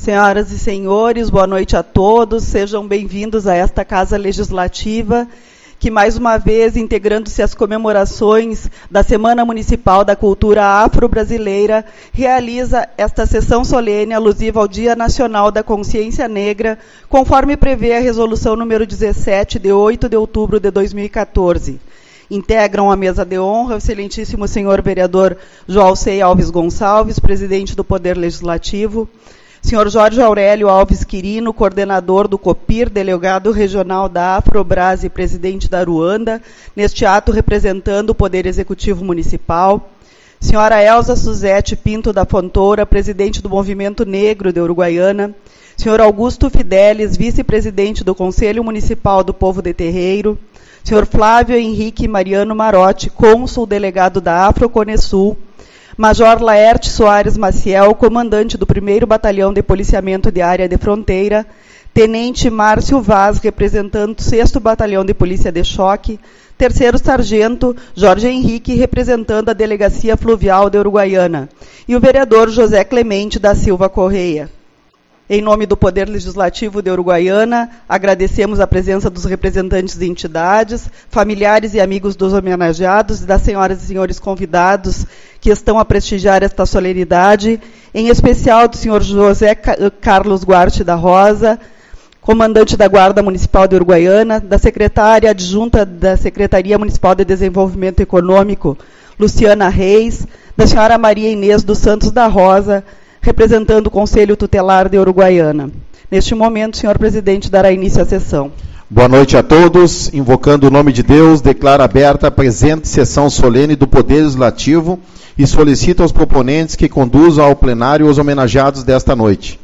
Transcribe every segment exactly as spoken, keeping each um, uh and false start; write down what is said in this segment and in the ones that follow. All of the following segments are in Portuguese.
Senhoras e senhores, boa noite a todos. Sejam bem-vindos a esta Casa Legislativa, que mais uma vez, integrando-se às comemorações da Semana Municipal da Cultura Afro-Brasileira, realiza esta sessão solene alusiva ao Dia Nacional da Consciência Negra, conforme prevê a Resolução número dezessete, de oito de outubro de dois mil e quatorze. Integram a mesa de honra o excelentíssimo senhor vereador Joalcei Alves Gonçalves, presidente do Poder Legislativo, senhor Jorge Aurélio Alves Quirino, coordenador do COPIR, delegado regional da Afrobras e presidente da Aruanda, neste ato representando o Poder Executivo Municipal, senhora Elza Suzete Pinto da Fontoura, presidente do Movimento Negro de Uruguaiana, senhor Augusto Fidelis, vice-presidente do Conselho Municipal do Povo de Terreiro, senhor Flávio Henrique Mariano Marotti, cônsul delegado da Afroconesul, Major Laerte Soares Maciel, comandante do primeiro Batalhão de Policiamento de Área de Fronteira, Tenente Márcio Vaz, representando o sexto Batalhão de Polícia de Choque, terceiro Sargento Jorge Henrique, representando a Delegacia Fluvial de Uruguaiana, e o vereador José Clemente da Silva Correia. Em nome do Poder Legislativo de Uruguaiana, agradecemos a presença dos representantes de entidades, familiares e amigos dos homenageados e das senhoras e senhores convidados que estão a prestigiar esta solenidade, em especial do senhor José Carlos Guarte da Rosa, comandante da Guarda Municipal de Uruguaiana, da secretária adjunta da Secretaria Municipal de Desenvolvimento Econômico, Luciana Reis, da senhora Maria Inês dos Santos da Rosa, representando o Conselho Tutelar de Uruguaiana. Neste momento, o senhor presidente dará início à sessão. Boa noite a todos. Invocando o nome de Deus, declaro aberta a presente sessão solene do Poder Legislativo e solicito aos proponentes que conduzam ao plenário os homenageados desta noite.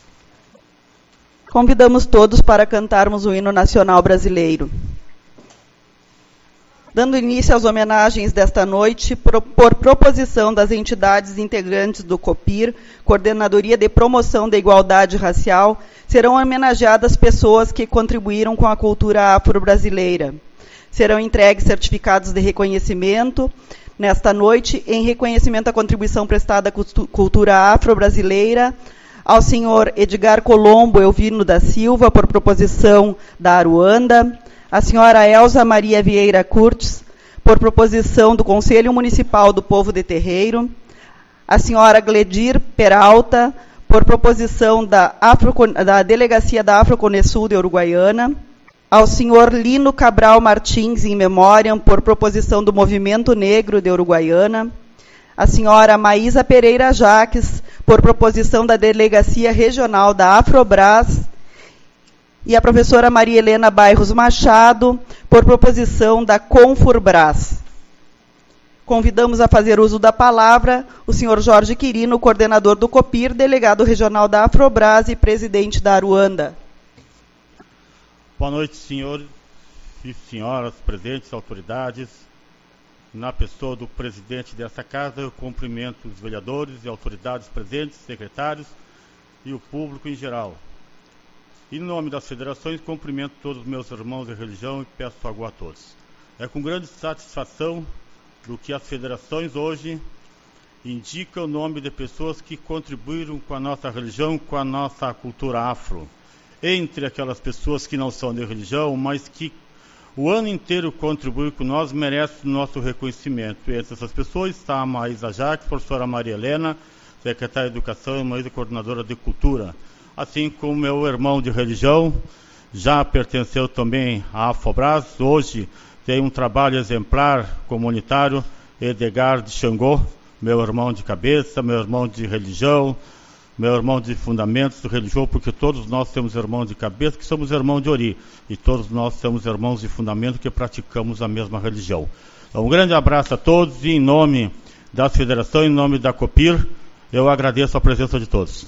Convidamos todos para cantarmos o hino nacional brasileiro. Dando início às homenagens desta noite, por, por proposição das entidades integrantes do COPIR, Coordenadoria de Promoção da Igualdade Racial, serão homenageadas pessoas que contribuíram com a cultura afro-brasileira. Serão entregues certificados de reconhecimento nesta noite, em reconhecimento à contribuição prestada à cultura afro-brasileira, ao senhor Edgar Colombo Elvino da Silva, por proposição da Aruanda, a senhora Elza Maria Vieira Curtis, por proposição do Conselho Municipal do Povo de Terreiro, a senhora Gledir Peralta, por proposição da, Afro, da Delegacia da Afroconesul de Uruguaiana, ao senhor Lino Cabral Martins, in memoriam, por proposição do Movimento Negro de Uruguaiana, a senhora Maísa Pereira Jaques, por proposição da Delegacia Regional da Afrobras, e a professora Maria Helena Bairros Machado, por proposição da Confurbras. Convidamos a fazer uso da palavra o senhor Jorge Quirino, coordenador do COPIR, delegado regional da Afrobras e presidente da Aruanda. Boa noite, senhores e senhoras, presentes, autoridades. Na pessoa do presidente desta casa, eu cumprimento os vereadores e autoridades presentes, secretários e o público em geral. Em nome das federações, cumprimento todos os meus irmãos de religião e peço favor a todos. É com grande satisfação do que as federações hoje indicam o nome de pessoas que contribuíram com a nossa religião, com a nossa cultura afro. Entre aquelas pessoas que não são de religião, mas que o ano inteiro contribuem com nós, merece o nosso reconhecimento. Entre essas pessoas está a Maísa Jaques, professora Maria Helena, secretária de Educação e Maísa, coordenadora de Cultura. Assim como meu irmão de religião, já pertenceu também à Afrobras, hoje tem um trabalho exemplar comunitário, Edgar de Xangô, meu irmão de cabeça, meu irmão de religião, meu irmão de fundamentos religiosos, porque todos nós temos irmãos de cabeça, que somos irmãos de ori, e todos nós somos irmãos de fundamento que praticamos a mesma religião. Então, um grande abraço a todos, e em nome das federações, em nome da COPIR, eu agradeço a presença de todos.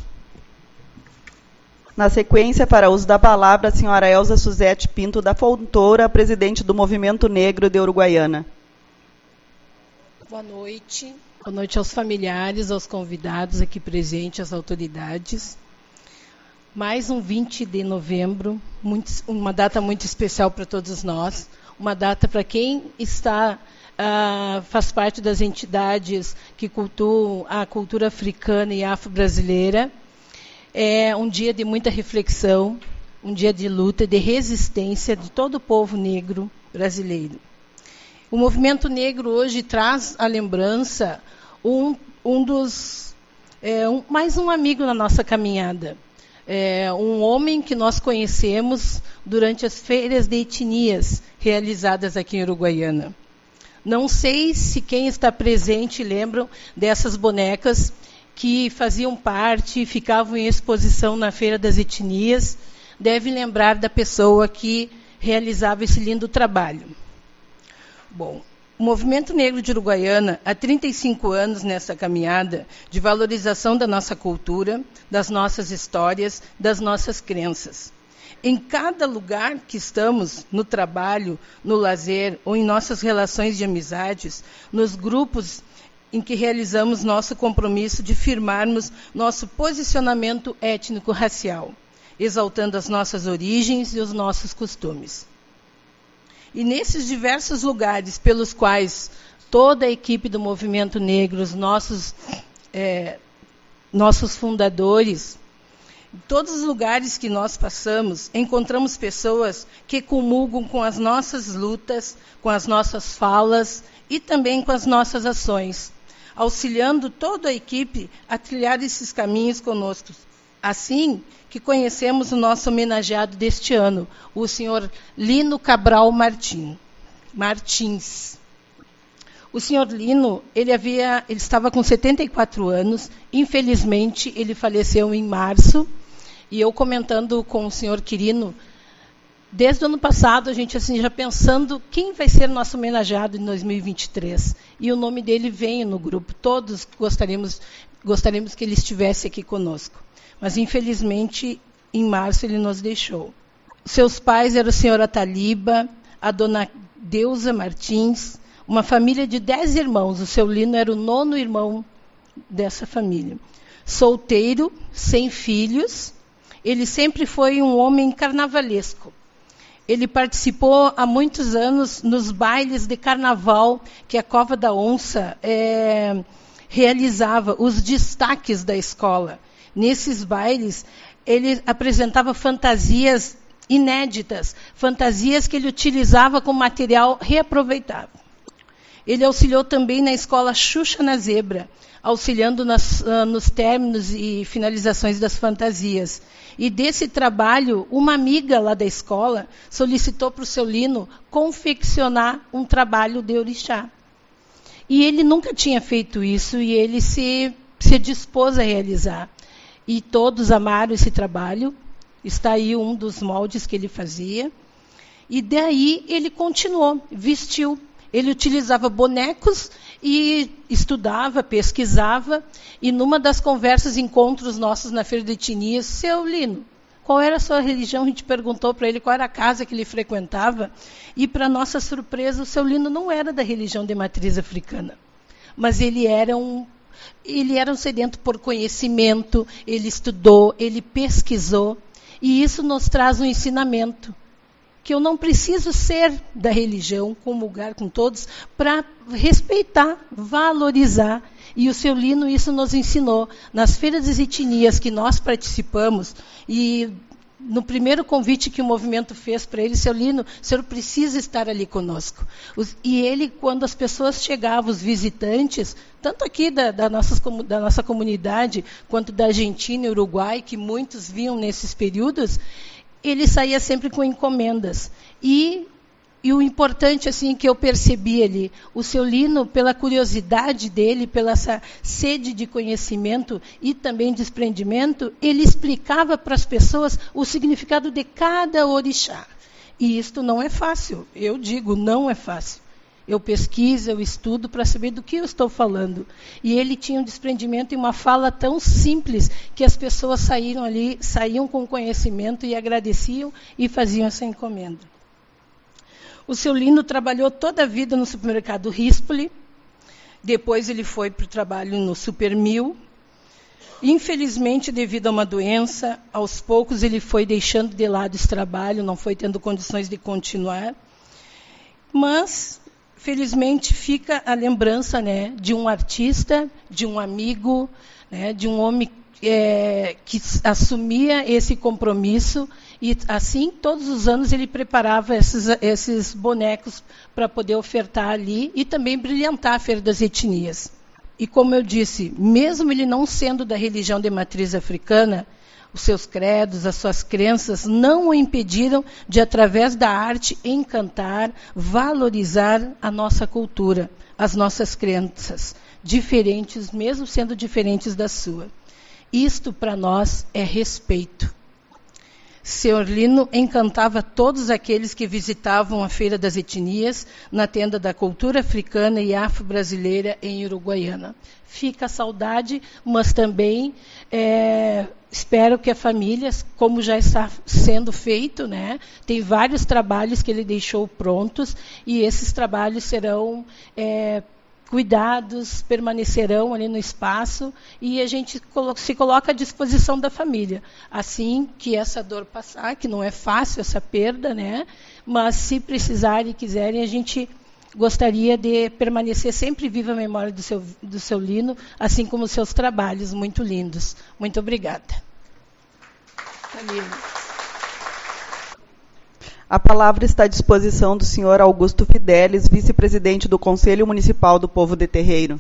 Na sequência, para uso da palavra, a senhora Elza Suzete Pinto da Fontoura, presidente do Movimento Negro de Uruguaiana. Boa noite. Boa noite aos familiares, aos convidados aqui presentes, às autoridades. Mais um vinte de novembro, muito, uma data muito especial para todos nós, uma data para quem está, uh, faz parte das entidades que cultuam a cultura africana e afro-brasileira. é um dia de muita reflexão, um dia de luta, de resistência de todo o povo negro brasileiro. O movimento negro hoje traz à lembrança um, um dos, é, um, mais um amigo na nossa caminhada. É, um homem que nós conhecemos durante as feiras de etnias realizadas aqui em Uruguaiana. Não sei se quem está presente lembram dessas bonecas que faziam parte, ficavam em exposição na Feira das Etnias, deve lembrar da pessoa que realizava esse lindo trabalho. Bom, o Movimento Negro de Uruguaiana, há trinta e cinco anos nessa caminhada de valorização da nossa cultura, das nossas histórias, das nossas crenças. Em cada lugar que estamos, no trabalho, no lazer ou em nossas relações de amizades, nos grupos em que realizamos nosso compromisso de firmarmos nosso posicionamento étnico-racial, exaltando as nossas origens e os nossos costumes. E nesses diversos lugares pelos quais toda a equipe do Movimento Negro, os nossos, é, nossos fundadores, em todos os lugares que nós passamos, encontramos pessoas que comulgam com as nossas lutas, com as nossas falas e também com as nossas ações, auxiliando toda a equipe a trilhar esses caminhos conosco. Assim que conhecemos o nosso homenageado deste ano, o senhor Lino Cabral Martim, Martins. O senhor Lino, ele, havia, ele estava com setenta e quatro anos, infelizmente ele faleceu em março, e eu comentando com o senhor Quirino, desde o ano passado, a gente assim já pensando quem vai ser nosso homenageado em dois mil e vinte e três. E o nome dele veio no grupo. Todos gostaríamos, gostaríamos que ele estivesse aqui conosco. Mas, infelizmente, em março ele nos deixou. Seus pais eram o senhor Ataliba, a dona Deusa Martins, uma família de dez irmãos. O seu Lino era o nono irmão dessa família. Solteiro, sem filhos, ele sempre foi um homem carnavalesco. Ele participou há muitos anos nos bailes de carnaval que a Cova da Onça é, realizava, os destaques da escola. Nesses bailes, ele apresentava fantasias inéditas, fantasias que ele utilizava com material reaproveitável. Ele auxiliou também na escola Xuxa na Zebra, auxiliando nas, uh, nos términos e finalizações das fantasias. E desse trabalho, uma amiga lá da escola solicitou para o seu Lino confeccionar um trabalho de orixá. E ele nunca tinha feito isso e ele se, se dispôs a realizar. E todos amaram esse trabalho. Está aí um dos moldes que ele fazia. E daí ele continuou, vestiu. Ele utilizava bonecos e estudava, pesquisava. E numa das conversas, encontros nossos na Feira de Etnias, seu Lino, qual era a sua religião? A gente perguntou para ele qual era a casa que ele frequentava. E, para nossa surpresa, o seu Lino não era da religião de matriz africana. Mas ele era um, ele era um sedento por conhecimento, ele estudou, ele pesquisou. E isso nos traz um ensinamento. Que eu não preciso ser da religião, comungar com todos, para respeitar, valorizar. E o seu Lino isso nos ensinou. Nas feiras das etnias que nós participamos, e no primeiro convite que o movimento fez para ele, seu Lino, o senhor precisa estar ali conosco. Os, e ele, quando as pessoas chegavam, os visitantes, tanto aqui da, da, nossas, da nossa comunidade, quanto da Argentina e Uruguai, que muitos vinham nesses períodos, ele saía sempre com encomendas. E, e o importante assim que eu percebi ali, o seu Lino, pela curiosidade dele, pela essa sede de conhecimento e também desprendimento, ele explicava para as pessoas o significado de cada orixá. E isto não é fácil. Eu digo, não é fácil. Eu pesquiso, eu estudo para saber do que eu estou falando. E ele tinha um desprendimento e uma fala tão simples que as pessoas saíram ali, saíam com conhecimento e agradeciam e faziam essa encomenda. O seu Lino trabalhou toda a vida no supermercado Rispoli. Depois ele foi para o trabalho no Supermil. Infelizmente, devido a uma doença, aos poucos ele foi deixando de lado esse trabalho, não foi tendo condições de continuar. Mas felizmente, fica a lembrança, né, de um artista, de um amigo, né, de um homem é, que assumia esse compromisso, e assim, todos os anos, ele preparava esses, esses bonecos para poder ofertar ali e também brilhantar a Feira das Etnias. E como eu disse, mesmo ele não sendo da religião de matriz africana, os seus credos, as suas crenças não o impediram de, através da arte, encantar, valorizar a nossa cultura, as nossas crenças, diferentes, mesmo sendo diferentes da sua. Isto, para nós, é respeito. Senhor Lino encantava todos aqueles que visitavam a Feira das Etnias na tenda da cultura africana e afro-brasileira em Uruguaiana. Fica a saudade, mas também é, espero que a família, como já está sendo feito, né, tem vários trabalhos que ele deixou prontos, e esses trabalhos serão é, cuidados, permanecerão ali no espaço, e a gente se coloca à disposição da família. Assim que essa dor passar, que não é fácil essa perda, né? Mas se precisarem e quiserem, a gente gostaria de permanecer sempre viva a memória do seu, do seu Lino, assim como os seus trabalhos muito lindos. Muito obrigada. Família. A palavra está à disposição do senhor Augusto Fidelis, vice-presidente do Conselho Municipal do Povo de Terreiro.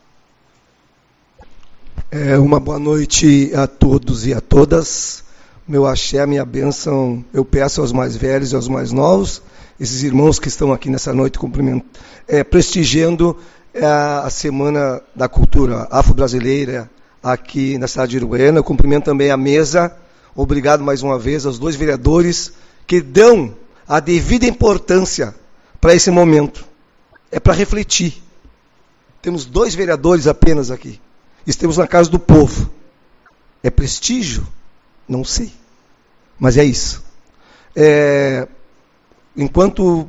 É, uma boa noite a todos e a todas. Meu axé, minha bênção, eu peço aos mais velhos e aos mais novos, esses irmãos que estão aqui nessa noite é, prestigiando é, a Semana da Cultura Afro-Brasileira aqui na cidade de Uruguaiana. Eu cumprimento também a mesa. Obrigado mais uma vez aos dois vereadores que dão a devida importância para esse momento. É para refletir. Temos dois vereadores apenas aqui. Estamos na Casa do Povo. É prestígio? Não sei. Mas é isso. É, enquanto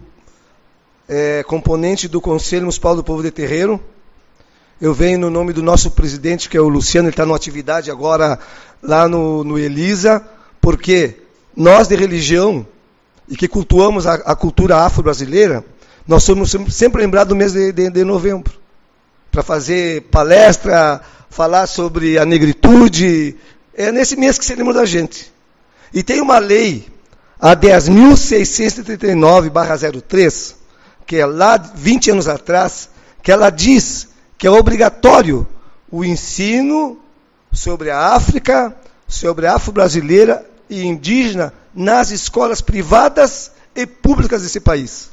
é, componente do Conselho Municipal do Povo de Terreiro, eu venho no nome do nosso presidente, que é o Luciano, ele está numa atividade agora lá no, no Elisa, porque nós de religião, e que cultuamos a, a cultura afro-brasileira, nós somos sempre, sempre lembrados do mês de, de, de novembro, para fazer palestra, falar sobre a negritude. É nesse mês que se lembra da gente. E tem uma lei, a dez mil seiscentos e trinta e nove barra zero três, que é lá vinte anos atrás, que ela diz que é obrigatório o ensino sobre a África, sobre a afro-brasileira e indígena nas escolas privadas e públicas desse país.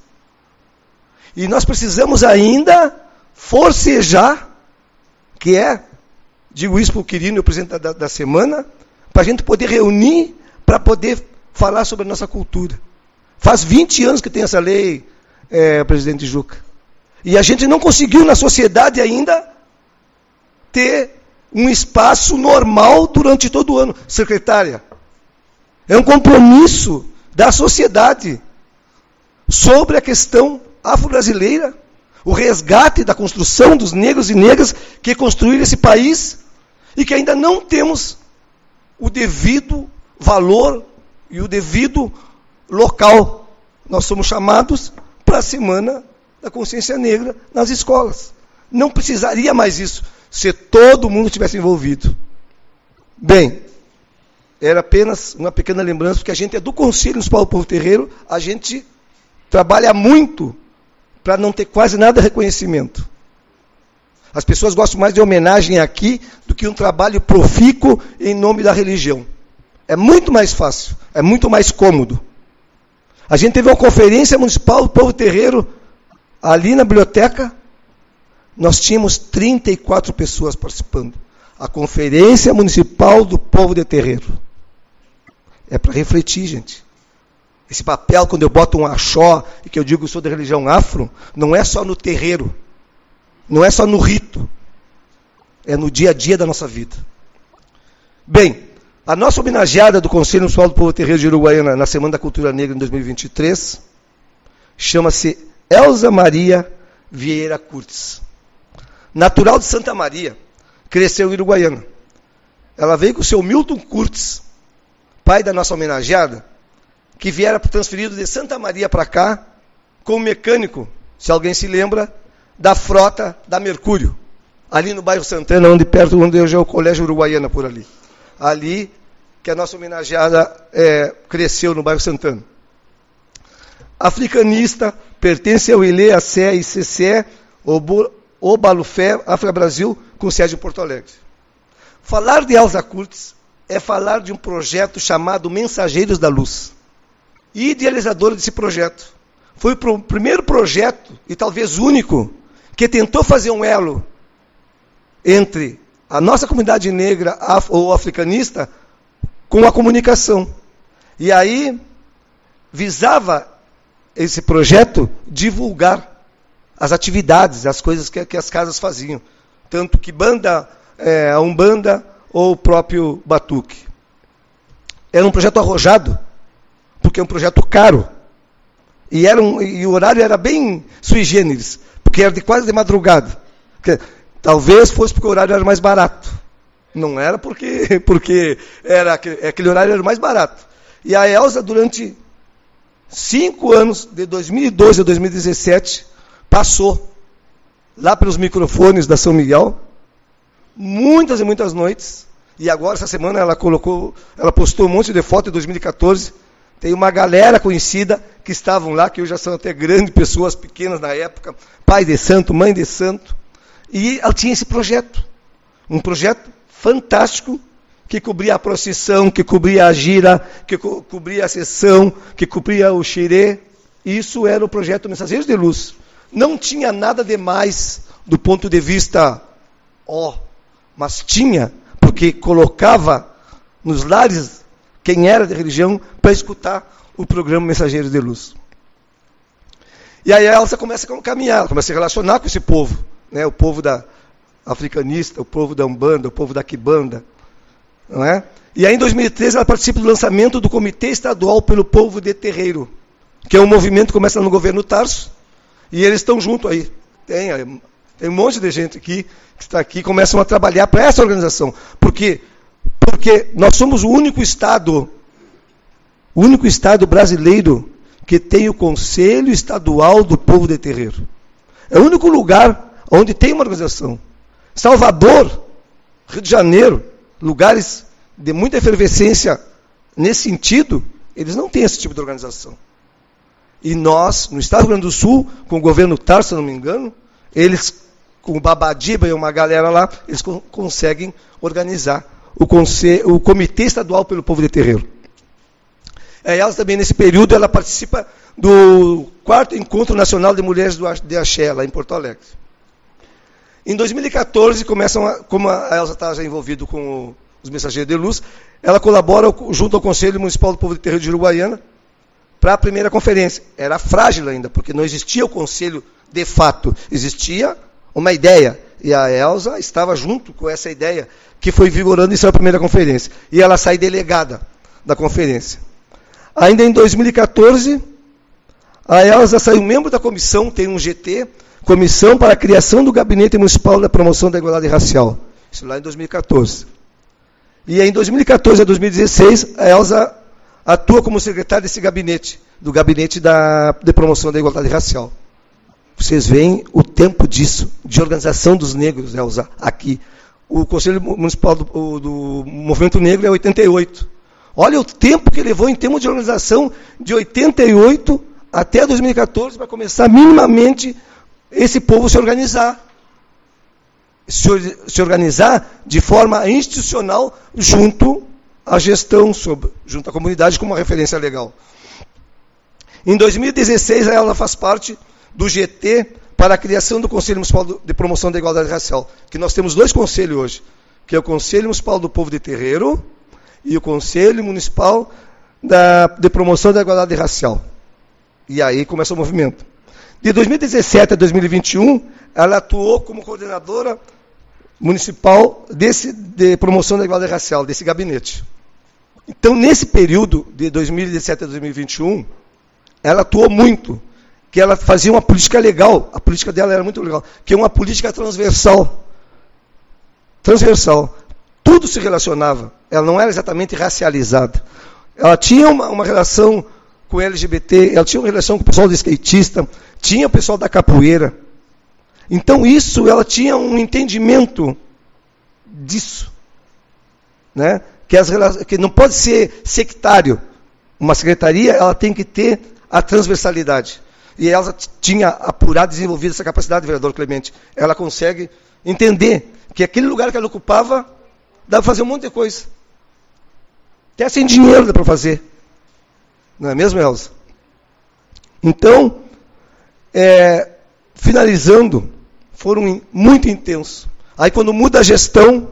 E nós precisamos ainda forcejar, que é, digo isso para o Quirino, o presidente da, da semana, para a gente poder reunir, para poder falar sobre a nossa cultura. Faz vinte anos que tem essa lei, é, presidente Juca. E a gente não conseguiu na sociedade ainda ter um espaço normal durante todo o ano. Secretária, é um compromisso da sociedade sobre a questão afro-brasileira, o resgate da construção dos negros e negras que construíram esse país e que ainda não temos o devido valor e o devido local. Nós somos chamados para a Semana da Consciência Negra nas escolas. Não precisaria mais isso se todo mundo tivesse envolvido. Bem, era apenas uma pequena lembrança, porque a gente é do Conselho Municipal do Povo Terreiro, a gente trabalha muito para não ter quase nada de reconhecimento. As pessoas gostam mais de homenagem aqui do que um trabalho profícuo em nome da religião. É muito mais fácil, é muito mais cômodo. A gente teve uma conferência municipal do Povo Terreiro ali na biblioteca, nós tínhamos trinta e quatro pessoas participando. A Conferência Municipal do Povo de Terreiro. É para refletir, gente. Esse papel, quando eu boto um axó, e que eu digo que sou da religião afro, não é só no terreiro, não é só no rito, é no dia a dia da nossa vida. Bem, a nossa homenageada do Conselho Municipal do Povo Terreiro de Uruguaiana na Semana da Cultura Negra em dois mil e vinte e três, chama-se Elza Maria Vieira Curtis. Natural de Santa Maria, cresceu em Uruguaiana. Ela veio com o seu Milton Curtis, pai da nossa homenageada, que viera transferido de Santa Maria para cá, como mecânico, se alguém se lembra, da frota da Mercúrio, ali no bairro Santana, onde perto onde hoje é o Colégio Uruguaiana, por ali. ali que a nossa homenageada é, cresceu no bairro Santana. Africanista, pertence ao I L E, A C E, I C C E, Obalufé, África Brasil, com sede em Porto Alegre. Falar de Elza Curtis é falar de um projeto chamado Mensageiros da Luz. E idealizadora desse projeto. Foi o primeiro projeto, e talvez único, que tentou fazer um elo entre a nossa comunidade negra ou africanista com a comunicação. E aí visava esse projeto divulgar as atividades, as coisas que, que as casas faziam. Tanto que banda, é, a Umbanda ou o próprio Batuque. Era um projeto arrojado, porque é um projeto caro. E, era um, e o horário era bem sui generis, porque era de quase de madrugada. Porque, talvez fosse porque o horário era mais barato. Não era porque, porque era, aquele horário era mais barato. E a Elza, durante cinco anos, de dois mil e doze a dois mil e dezessete, passou lá pelos microfones da São Miguel, muitas e muitas noites, e agora, essa semana, ela colocou, ela postou um monte de fotos de dois mil e quatorze, tem uma galera conhecida que estavam lá, que hoje já são até grandes pessoas, pequenas na época, pai de santo, mãe de santo, e ela tinha esse projeto, um projeto fantástico, que cobria a procissão, que cobria a gira, que co cobria a sessão, que cobria o xirê. Isso era o projeto Mensageiros de Luz. Não tinha nada demais do ponto de vista, ó, mas tinha, porque colocava nos lares quem era de religião para escutar o programa Mensageiros de Luz. E aí a Elza começa a caminhar, começa a se relacionar com esse povo, né, o povo da africanista, o povo da Umbanda, o povo da Quibanda, não é? E aí, em dois mil e treze, ela participa do lançamento do Comitê Estadual pelo Povo de Terreiro, que é um movimento que começa no governo Tarso, e eles estão junto aí. Tem, tem um monte de gente aqui, que está aqui, começam a trabalhar para essa organização. Por quê? Porque nós somos o único Estado, o único Estado brasileiro que tem o Conselho Estadual do Povo de Terreiro. É o único lugar onde tem uma organização. Salvador, Rio de Janeiro, lugares de muita efervescência nesse sentido, eles não têm esse tipo de organização. E nós, no Estado do Rio Grande do Sul, com o governo Tarso, se não me engano, eles, com o Babadiba e uma galera lá, eles co conseguem organizar o, conselho, o Comitê Estadual pelo Povo de Terreiro. É, ela também, nesse período, ela participa do quarto Encontro Nacional de Mulheres do, de Axé, lá em Porto Alegre. Em dois mil e quatorze, começam a, como a Elza está já envolvida com o, os Mensageiros de Luz, ela colabora junto ao Conselho Municipal do Povo de Terreiro de Uruguaiana para a primeira conferência. Era frágil ainda, porque não existia o conselho de fato, existia uma ideia. E a Elza estava junto com essa ideia, que foi vigorando em sua primeira conferência. E ela sai delegada da conferência. Ainda em dois mil e quatorze, a Elza saiu membro da comissão, tem um G T, Comissão para a Criação do Gabinete Municipal da Promoção da Igualdade Racial. Isso lá em dois mil e quatorze. E em dois mil e quatorze a dois mil e dezesseis, a Elza atua como secretária desse gabinete, do Gabinete da, de Promoção da Igualdade Racial. Vocês veem o tempo disso, de organização dos negros, Elza, aqui. O Conselho Municipal do, do Movimento Negro é oitenta e oito. Olha o tempo que levou em termos de organização, de oitenta e oito até dois mil e quatorze, para começar minimamente esse povo se organizar. Se, se organizar de forma institucional junto à gestão, sobre, junto à comunidade, como uma referência legal. Em dois mil e dezesseis, ela faz parte do G T para a criação do Conselho Municipal de Promoção da Igualdade Racial, que nós temos dois conselhos hoje, que é o Conselho Municipal do Povo de Terreiro e o Conselho Municipal da, de Promoção da Igualdade Racial. E aí começa o movimento. De dois mil e dezessete a dois mil e vinte e um, ela atuou como coordenadora municipal desse, de promoção da igualdade racial, desse gabinete. Então, nesse período de dois mil e dezessete a dois mil e vinte e um, ela atuou muito, que ela fazia uma política legal, a política dela era muito legal, que é uma política transversal. Transversal. Tudo se relacionava, ela não era exatamente racializada. Ela tinha uma, uma relação com o L G B T, ela tinha uma relação com o pessoal do skatista, tinha o pessoal da capoeira. Então, isso, ela tinha um entendimento disso, né? que, as, que não pode ser sectário. Uma secretaria, ela tem que ter a transversalidade. E ela tinha apurado e desenvolvido essa capacidade, vereador Clemente. Ela consegue entender que aquele lugar que ela ocupava, dá para fazer um monte de coisa. Até sem dinheiro dá para fazer. Não é mesmo, Elza? Então, é, finalizando, foram muito intensos. Aí quando muda a gestão,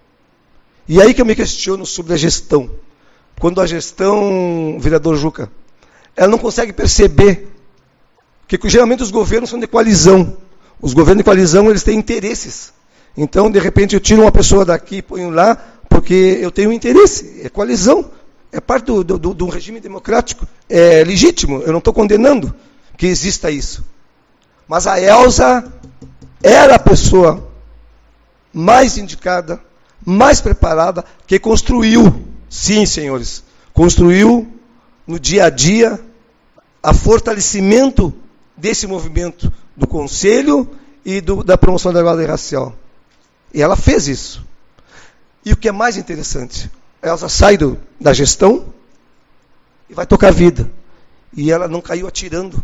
e aí que eu me questiono sobre a gestão. Quando a gestão, vereador Juca, ela não consegue perceber que geralmente os governos são de coalizão. Os governos de coalizão, eles têm interesses. Então, de repente, eu tiro uma pessoa daqui e ponho lá, porque eu tenho um interesse. É coalizão. É parte do, do, do, do regime democrático. É legítimo. Eu não estou condenando que exista isso. Mas a Elza era a pessoa mais indicada, mais preparada, que construiu, sim, senhores, construiu no dia a dia a fortalecimento desse movimento do Conselho e do, da promoção da igualdade racial. E ela fez isso. E o que é mais interessante, ela sai do, da gestão e vai tocar a vida. E ela não caiu atirando.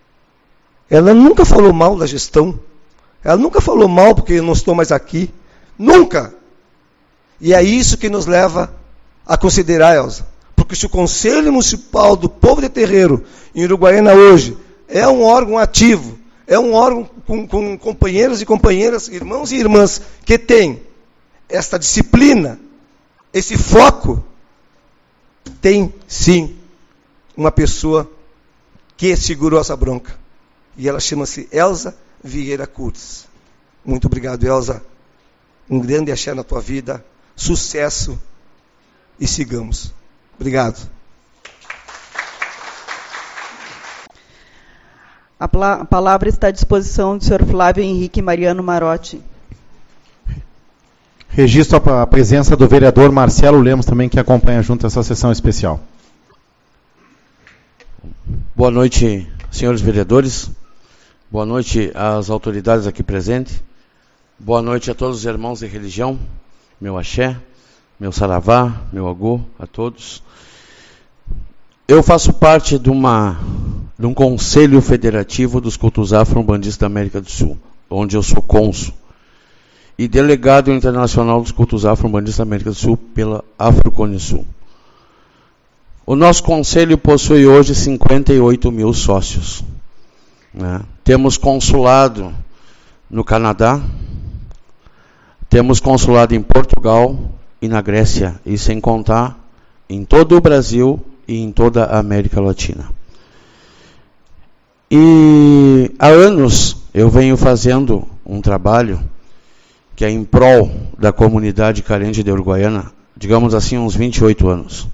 Ela nunca falou mal da gestão. Ela nunca falou mal porque eu não estou mais aqui. Nunca. E é isso que nos leva a considerar, Elza. Porque se o Conselho Municipal do Povo de Terreiro, em Uruguaiana hoje, é um órgão ativo, é um órgão com, com companheiros e companheiras, irmãos e irmãs, que tem esta disciplina, esse foco, tem, sim, uma pessoa que segurou essa bronca. E ela chama-se Elza Vieira Curtis. Muito obrigado, Elza. Um grande axé na tua vida, sucesso e sigamos. Obrigado. A palavra está à disposição do senhor Flávio Henrique Mariano Marotti. Registro a presença do vereador Marcelo Lemos, também, que acompanha junto essa sessão especial. Boa noite, senhores vereadores. Boa noite às autoridades aqui presentes. Boa noite a todos os irmãos de religião. Meu axé, meu saravá, meu agô, a todos. Eu faço parte de uma... de um Conselho Federativo dos Cultos Afro-Umbandistas da América do Sul, onde eu sou cônsul, e delegado internacional dos Cultos Afro-Umbandistas da América do Sul pela Afroconisul. O nosso conselho possui hoje cinquenta e oito mil sócios. Né? Temos consulado no Canadá, temos consulado em Portugal e na Grécia, e sem contar em todo o Brasil e em toda a América Latina. E há anos eu venho fazendo um trabalho que é em prol da comunidade carente de Uruguaiana, digamos assim, uns vinte e oito anos.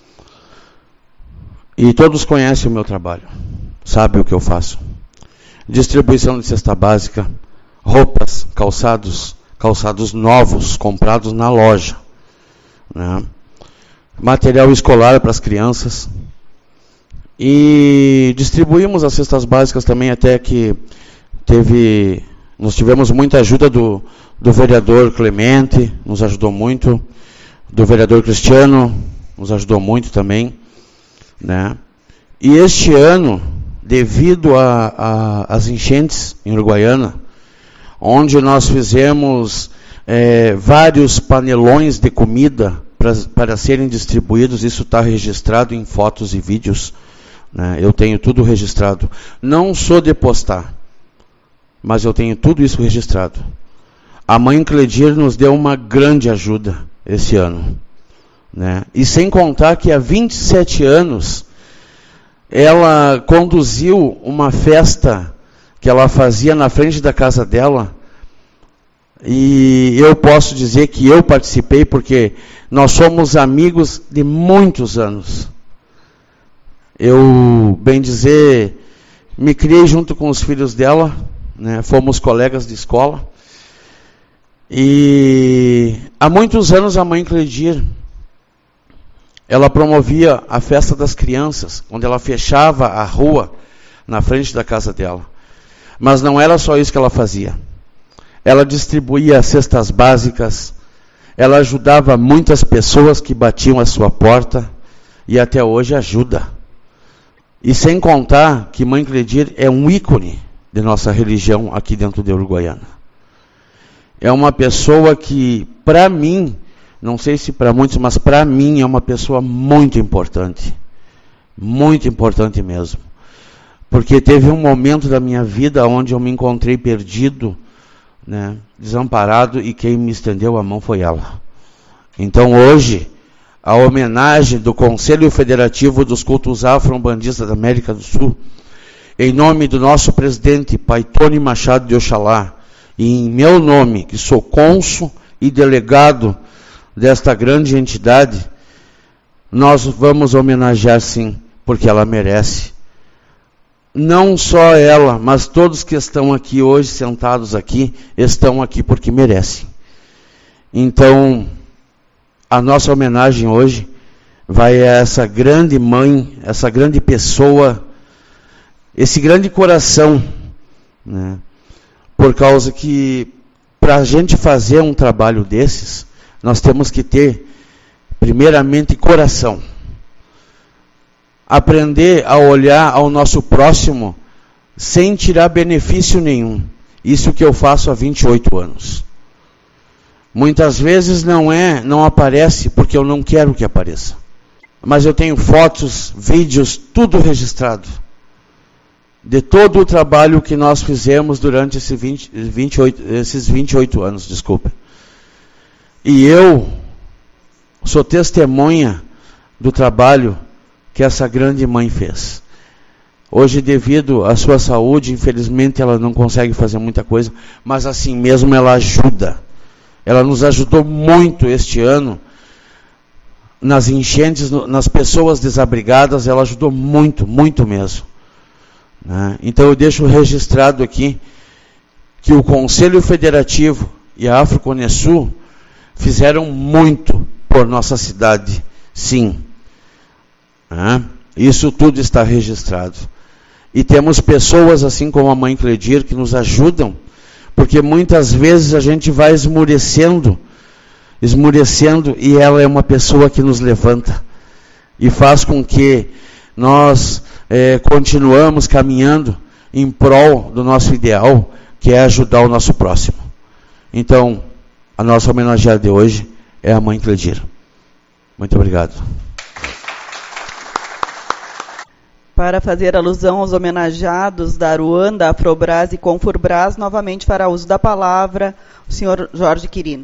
E todos conhecem o meu trabalho, sabem o que eu faço. Distribuição de cesta básica, roupas, calçados, calçados novos, comprados na loja, né? Material escolar para as crianças. E distribuímos as cestas básicas também, até que teve, nós tivemos muita ajuda do, do vereador Clemente, nos ajudou muito, do vereador Cristiano, nos ajudou muito também, né? E este ano, devido às enchentes em Uruguaiana, onde nós fizemos é, vários panelões de comida pra, para serem distribuídos, isso está registrado em fotos e vídeos, né? Eu tenho tudo registrado. Não sou de postar, mas eu tenho tudo isso registrado. A mãe Cledir nos deu uma grande ajuda esse ano, né? E sem contar que há vinte e sete anos ela conduziu uma festa que ela fazia na frente da casa dela, e eu posso dizer que eu participei porque nós somos amigos de muitos anos. Eu, bem dizer, me criei junto com os filhos dela, né? Fomos colegas de escola, e há muitos anos a mãe Cledir, ela promovia a festa das crianças, onde ela fechava a rua na frente da casa dela. Mas não era só isso que ela fazia. Ela distribuía cestas básicas, ela ajudava muitas pessoas que batiam a sua porta e até hoje ajuda. E sem contar que Mãe Cledir é um ícone de nossa religião aqui dentro de Uruguaiana. É uma pessoa que, para mim, não sei se para muitos, mas para mim é uma pessoa muito importante. Muito importante mesmo. Porque teve um momento da minha vida onde eu me encontrei perdido, né, desamparado, e quem me estendeu a mão foi ela. Então hoje, a homenagem do Conselho Federativo dos Cultos Afro-Umbandistas da América do Sul, em nome do nosso presidente, Pai Tony Machado de Oxalá, e em meu nome, que sou cônsul e delegado desta grande entidade, nós vamos homenagear sim, porque ela merece. Não só ela, mas todos que estão aqui hoje, sentados aqui, estão aqui porque merecem. Então, a nossa homenagem hoje vai a essa grande mãe, essa grande pessoa, esse grande coração, né? Por causa que, para a gente fazer um trabalho desses, nós temos que ter, primeiramente, coração. Aprender a olhar ao nosso próximo sem tirar benefício nenhum. Isso que eu faço há vinte e oito anos. Muitas vezes não é, não aparece porque eu não quero que apareça. Mas eu tenho fotos, vídeos, tudo registrado. De todo o trabalho que nós fizemos durante esse vinte, vinte e oito, esses vinte e oito anos, desculpa. E eu sou testemunha do trabalho que essa grande mãe fez. Hoje, devido à sua saúde, infelizmente ela não consegue fazer muita coisa, mas assim mesmo ela ajuda. Ela nos ajudou muito este ano, nas enchentes, nas pessoas desabrigadas, ela ajudou muito, muito mesmo. Né? Então eu deixo registrado aqui que o Conselho Federativo e a Afro-Conesul fizeram muito por nossa cidade, sim. Né? Isso tudo está registrado. E temos pessoas assim como a Mãe Cledir que nos ajudam, porque muitas vezes a gente vai esmurecendo, esmurecendo, e ela é uma pessoa que nos levanta e faz com que nós é, continuamos caminhando em prol do nosso ideal, que é ajudar o nosso próximo. Então, a nossa homenageada de hoje é a Mãe Cledir. Muito obrigado. Para fazer alusão aos homenageados da Aruanda, Afrobras e Confurbras, novamente fará uso da palavra o senhor Jorge Quirino.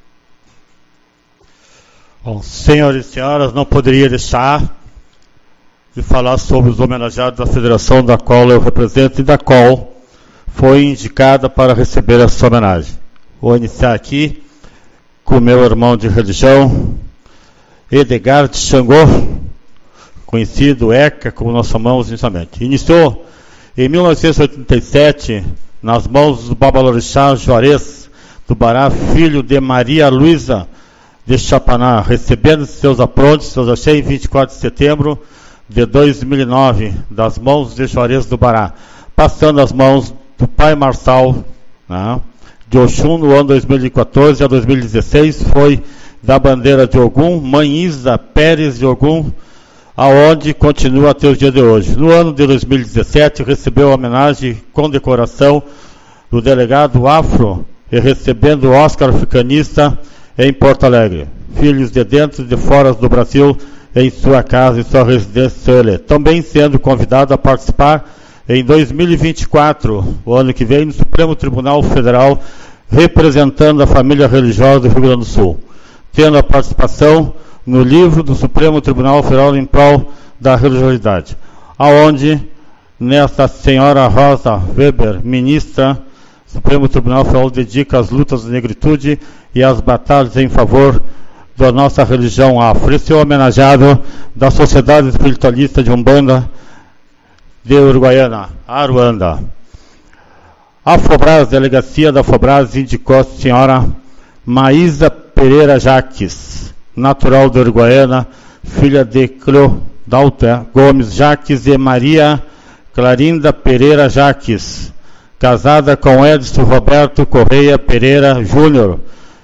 Bom, senhores e senhoras, não poderia deixar de falar sobre os homenageados da federação da qual eu represento e da qual foi indicada para receber essa homenagem. Vou iniciar aqui com o meu irmão de religião, Edgar de Xangô, conhecido ECA, como nós chamamos inicialmente. Iniciou em mil novecentos e oitenta e sete nas mãos do Babalorixá Juarez do Bará, filho de Maria Luísa de Chapaná, recebendo seus aprontes, seus axé, em vinte e quatro de setembro de dois mil e nove, das mãos de Juarez do Bará, passando as mãos do pai Marçal, né, de Oxum, no ano dois mil e quatorze a dois mil e dezesseis, foi da bandeira de Ogum, Mãe Isa Pérez de Ogum, aonde continua até o dia de hoje. No ano de dois mil e dezessete, recebeu a homenagem e condecoração do delegado Afro, e recebendo o Oscar Africanista em Porto Alegre. Filhos de dentro e de fora do Brasil, em sua casa e sua residência. Também sendo convidado a participar em dois mil e vinte e quatro, o ano que vem, no Supremo Tribunal Federal, representando a família religiosa do Rio Grande do Sul, tendo a participação no livro do Supremo Tribunal Federal em prol da religiosidade, aonde nesta senhora Rosa Weber, ministra do Supremo Tribunal Federal, dedica as lutas da negritude e as batalhas em favor da nossa religião afro. Esse é o homenageado da Sociedade Espiritualista de Umbanda de Uruguaiana, Aruanda. A Afrobras, delegacia da Afrobras, indicou a senhora Maísa Pereira Jaques, natural de Uruguaiana, filha de Cleodalta Gomes Jaques e Maria Clarinda Pereira Jaques, casada com Edson Roberto Correia Pereira Júnior,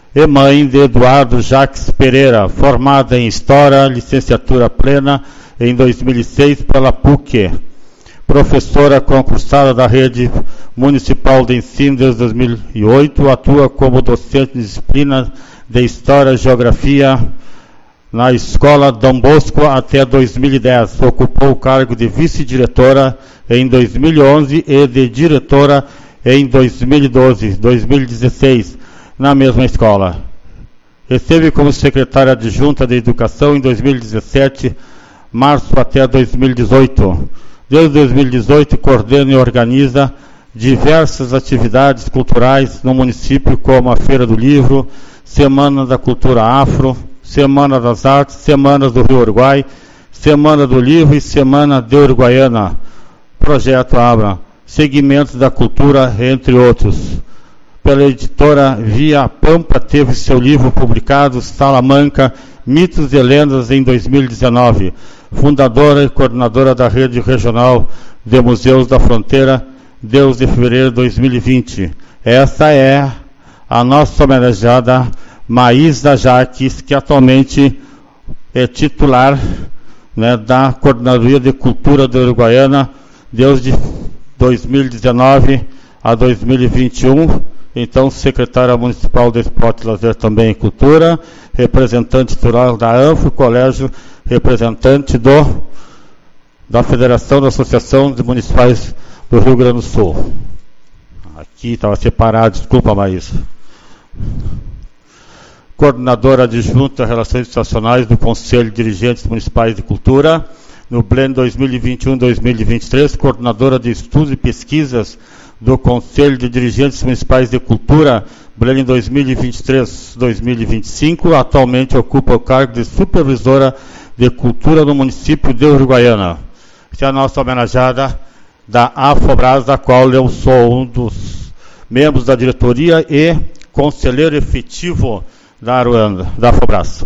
e mãe de Eduardo Jacques Pereira, formada em História, licenciatura plena em dois mil e seis pela P U C. Professora concursada da Rede Municipal de Ensino desde dois mil e oito, atua como docente de disciplina de História e Geografia na Escola Dom Bosco até dois mil e dez. Ocupou o cargo de vice-diretora em dois mil e onze e de diretora em dois mil e doze, dois mil e dezesseis, na mesma escola. Esteve como secretária adjunta de Educação em dois mil e dezessete, março até dois mil e dezoito. Desde dois mil e dezoito, coordena e organiza diversas atividades culturais no município, como a Feira do Livro, Semana da Cultura Afro, Semana das Artes, Semanas do Rio Uruguai, Semana do Livro e Semana de Uruguaiana, Projeto Abra, Segmentos da Cultura, entre outros. Pela editora Via Pampa, teve seu livro publicado, Salamanca, Mitos e Lendas, em dois mil e dezenove. Fundadora e coordenadora da Rede Regional de Museus da Fronteira, Deus de Fevereiro de dois mil e vinte. Essa é a nossa homenageada Maísa Jaques, que atualmente é titular, né, da Coordenadoria de Cultura da Uruguaiana, desde dois mil e dezenove a dois mil e vinte e um. Então, secretária municipal de Esporte e Lazer também em Cultura, representante titular da ANFO, colégio, representante do, da Federação da Associação de Municipais do Rio Grande do Sul. Aqui estava separado, desculpa, Maísa. Coordenadora adjunta de Relações Institucionais do Conselho de Dirigentes Municipais de Cultura, no pleno dois mil e vinte e um a dois mil e vinte e três, coordenadora de Estudos e Pesquisas do Conselho de Dirigentes Municipais de Cultura, pleno dois mil e vinte e três a dois mil e vinte e cinco, atualmente ocupa o cargo de Supervisora de Cultura no município de Uruguaiana. Essa é a nossa homenageada da Afobras, da qual eu sou um dos membros da diretoria e conselheiro efetivo da Aruanda, da Afobras.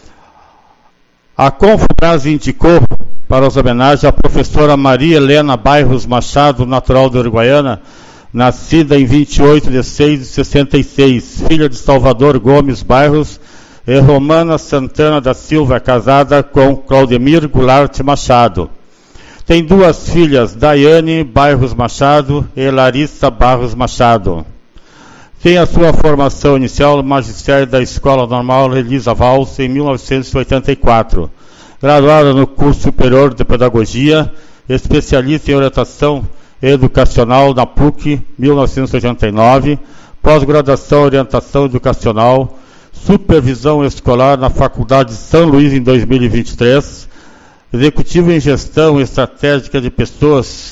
A Confobras indicou para as homenagens a professora Maria Helena Bairros Machado, natural de Uruguaiana, nascida em vinte e oito de seis de sessenta e seis, filha de Salvador Gomes Bairros, e Romana Santana da Silva, casada com Claudemir Goulart Machado. Tem duas filhas, Daiane Bairros Machado e Larissa Barros Machado. Tem a sua formação inicial no magistério da Escola Normal Elisa Valls, em mil novecentos e oitenta e quatro. Graduada no curso superior de Pedagogia, especialista em orientação educacional na P U C, mil novecentos e oitenta e nove, pós-graduação em orientação educacional, supervisão escolar na Faculdade de São Luís em dois mil e vinte e três, executivo em gestão estratégica de pessoas,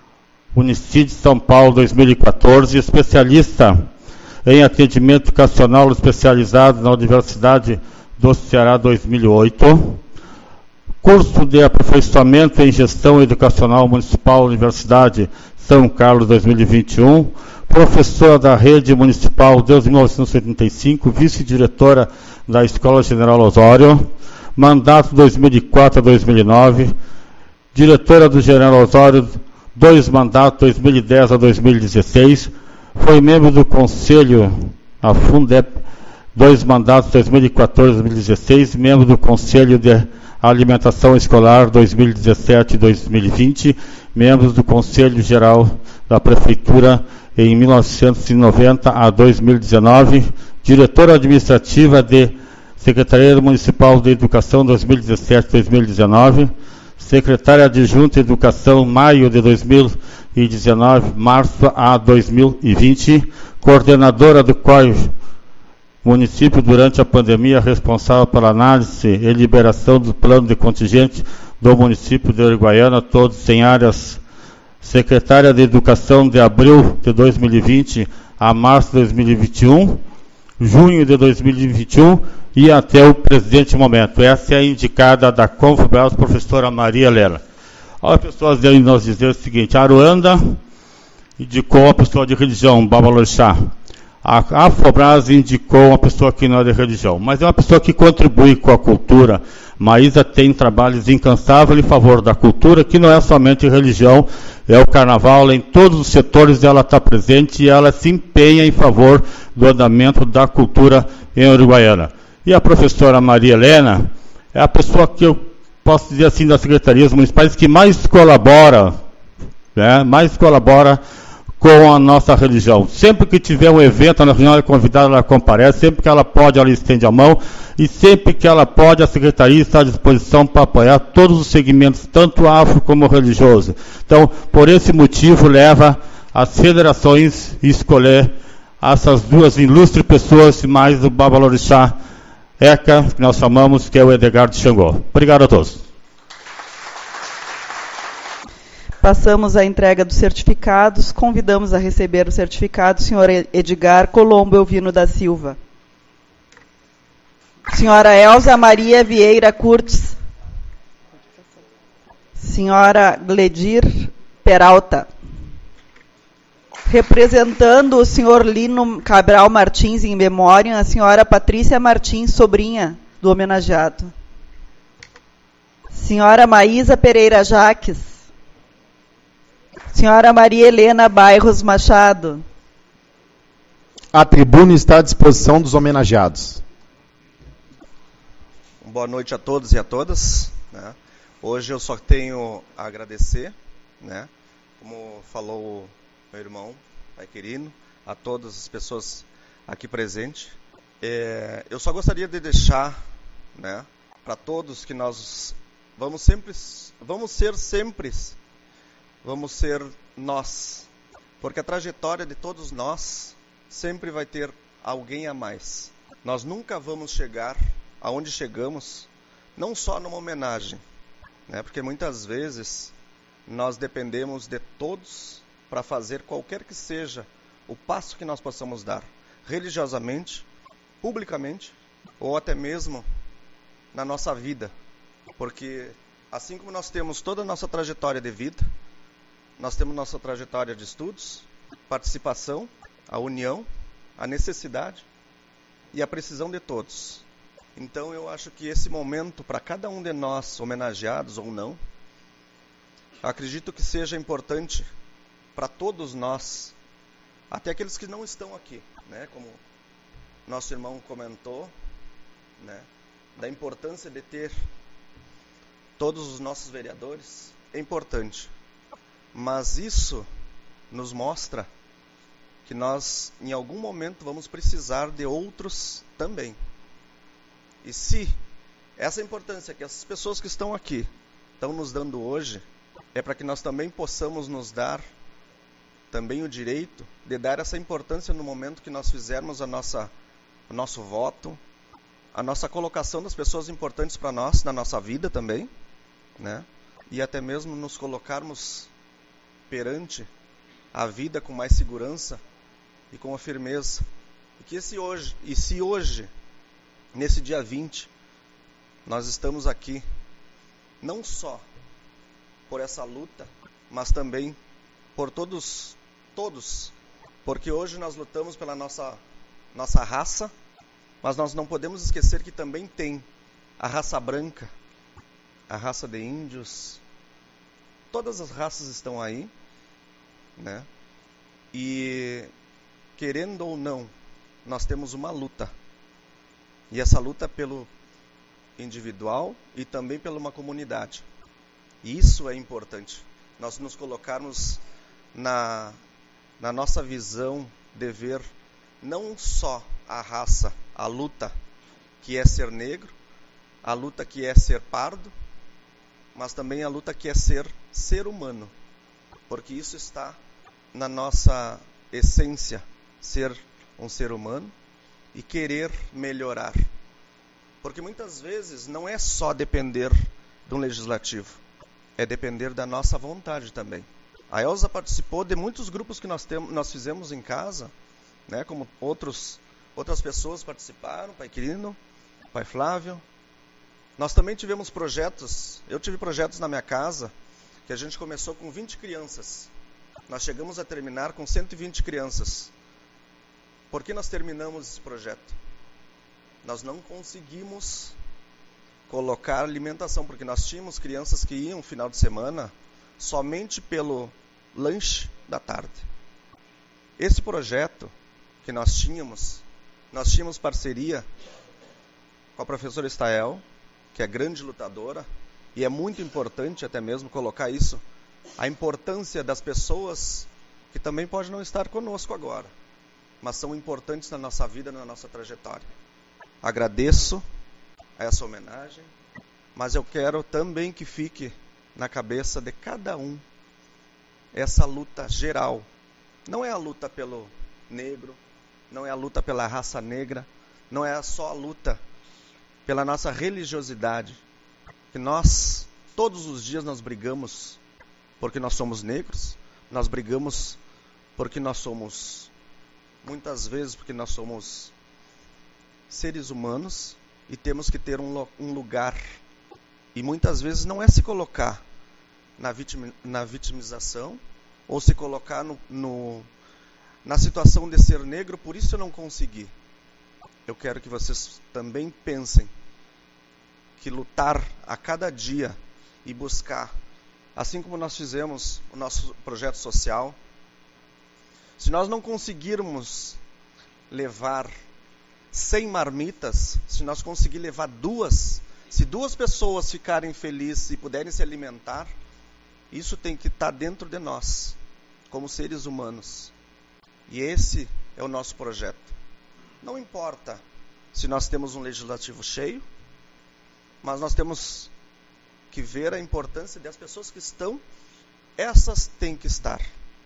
Unicid São Paulo dois mil e quatorze, especialista em atendimento educacional especializado na Universidade do Ceará dois mil e oito, curso de aperfeiçoamento em gestão educacional municipal Universidade São Carlos dois mil e vinte e um, professora da Rede Municipal desde mil novecentos e setenta e cinco, vice-diretora da Escola General Osório, mandato dois mil e quatro a dois mil e nove, diretora do General Osório, dois mandatos dois mil e dez a dois mil e dezesseis, foi membro do Conselho, a Fundep, dois mandatos dois mil e quatorze a dois mil e dezesseis, membro do Conselho de Alimentação Escolar dois mil e dezessete a dois mil e vinte, membros do Conselho Geral da Prefeitura em mil novecentos e noventa a dois mil e dezenove, diretora administrativa de Secretaria Municipal de Educação dois mil e dezessete a dois mil e dezenove, secretária adjunta de Educação maio de dois mil e dezenove, março a dois mil e vinte, coordenadora do C O I município durante a pandemia, responsável pela análise e liberação do plano de contingente do município de Uruguaiana, todos em áreas. Secretária de Educação de abril de dois mil e vinte a março de dois mil e vinte e um, junho de dois mil e vinte e um e até o presente momento. Essa é a indicada da Confobras, professora Maria Helena. As pessoas devem nos dizer o seguinte: a Aruanda indicou a pessoa de religião, Babalorixá. A Afobras indicou uma pessoa que não é de religião, mas é uma pessoa que contribui com a cultura. Maísa tem trabalhos incansáveis em favor da cultura, que não é somente religião, é o carnaval, em todos os setores ela está presente e ela se empenha em favor do andamento da cultura em Uruguaiana. E a professora Maria Helena é a pessoa que eu posso dizer assim das secretarias municipais que mais colabora, né, mais colabora com a nossa religião. Sempre que tiver um evento na região, ela é convidada, ela comparece, sempre que ela pode, ela estende a mão, e sempre que ela pode, a secretaria está à disposição para apoiar todos os segmentos, tanto afro como religioso. Então, por esse motivo, leva as federações a escolher essas duas ilustres pessoas, mais do Babalorixá Eca, que nós chamamos, que é o Edgar de Xangô. Obrigado a todos. Passamos à entrega dos certificados. Convidamos a receber o certificado o senhor Edgar Colombo Elvino da Silva. Senhora Elza Maria Vieira Curtis. Senhora Gledir Peralta. Representando o senhor Lino Cabral Martins em memória, a senhora Patrícia Martins, sobrinha do homenageado. Senhora Maísa Pereira Jaques. Senhora Maria Helena Bairros Machado. A tribuna está à disposição dos homenageados. Boa noite a todos e a todas. Né? Hoje eu só tenho a agradecer, né? Como falou o meu irmão, pai querido, a todas as pessoas aqui presentes. É, eu só gostaria de deixar, né, para todos que nós vamos sempre, vamos ser sempre Vamos ser nós, porque a trajetória de todos nós sempre vai ter alguém a mais. Nós nunca vamos chegar aonde chegamos, não só numa homenagem, né? Porque muitas vezes nós dependemos de todos para fazer qualquer que seja o passo que nós possamos dar, religiosamente, publicamente, ou até mesmo na nossa vida. Porque assim como nós temos toda a nossa trajetória de vida, nós temos nossa trajetória de estudos, participação, a união, a necessidade e a precisão de todos. Então eu acho que esse momento, para cada um de nós, homenageados ou não, acredito que seja importante para todos nós, até aqueles que não estão aqui, né? Como nosso irmão comentou, né? Da importância de ter todos os nossos vereadores, é importante. Mas isso nos mostra que nós, em algum momento, vamos precisar de outros também. E se essa importância que essas pessoas que estão aqui estão nos dando hoje, é para que nós também possamos nos dar também o direito de dar essa importância no momento que nós fizermos a nossa, o nosso voto, a nossa colocação das pessoas importantes para nós, na nossa vida também, né? E até mesmo nos colocarmos perante a vida com mais segurança e com a firmeza. E que esse hoje, e se hoje, nesse dia vinte, nós estamos aqui, não só por essa luta, mas também por todos, todos, porque hoje nós lutamos pela nossa, nossa raça, mas nós não podemos esquecer que também tem a raça branca, a raça de índios. Todas as raças estão aí, né? E querendo ou não, nós temos uma luta. E essa luta é pelo individual e também pela uma comunidade. E isso é importante. Nós nos colocarmos na, na nossa visão de ver não só a raça, a luta que é ser negro, a luta que é ser pardo, mas também a luta que é ser ser humano, porque isso está na nossa essência, ser um ser humano e querer melhorar. Porque muitas vezes não é só depender de um legislativo, é depender da nossa vontade também. A Elza participou de muitos grupos que nós, temos, nós fizemos em casa, né, como outros, outras pessoas participaram, Pai Quirino, Pai Flávio. Nós também tivemos projetos, eu tive projetos na minha casa, que a gente começou com vinte crianças. Nós chegamos a terminar com cento e vinte crianças. Por que nós terminamos esse projeto? Nós não conseguimos colocar alimentação, porque nós tínhamos crianças que iam no final de semana somente pelo lanche da tarde. Esse projeto que nós tínhamos, nós tínhamos parceria com a professora Estael, que é grande lutadora, e é muito importante até mesmo colocar isso, a importância das pessoas que também podem não estar conosco agora, mas são importantes na nossa vida, na nossa trajetória. Agradeço essa homenagem, mas eu quero também que fique na cabeça de cada um essa luta geral. Não é a luta pelo negro, não é a luta pela raça negra, não é só a luta pela nossa religiosidade, que nós, todos os dias nós brigamos porque nós somos negros, nós brigamos porque nós somos, muitas vezes porque nós somos seres humanos e temos que ter um, um lugar, e muitas vezes não é se colocar na, vitim, na vitimização, ou se colocar no, no, na situação de ser negro, por isso eu não consegui. Eu quero que vocês também pensem que lutar a cada dia e buscar, assim como nós fizemos o nosso projeto social, se nós não conseguirmos levar cem marmitas, se nós conseguir levar duas, se duas pessoas ficarem felizes e puderem se alimentar, isso tem que estar dentro de nós, como seres humanos. E esse é o nosso projeto. Não importa se nós temos um legislativo cheio, mas nós temos que ver a importância das pessoas que estão, essas têm que estar.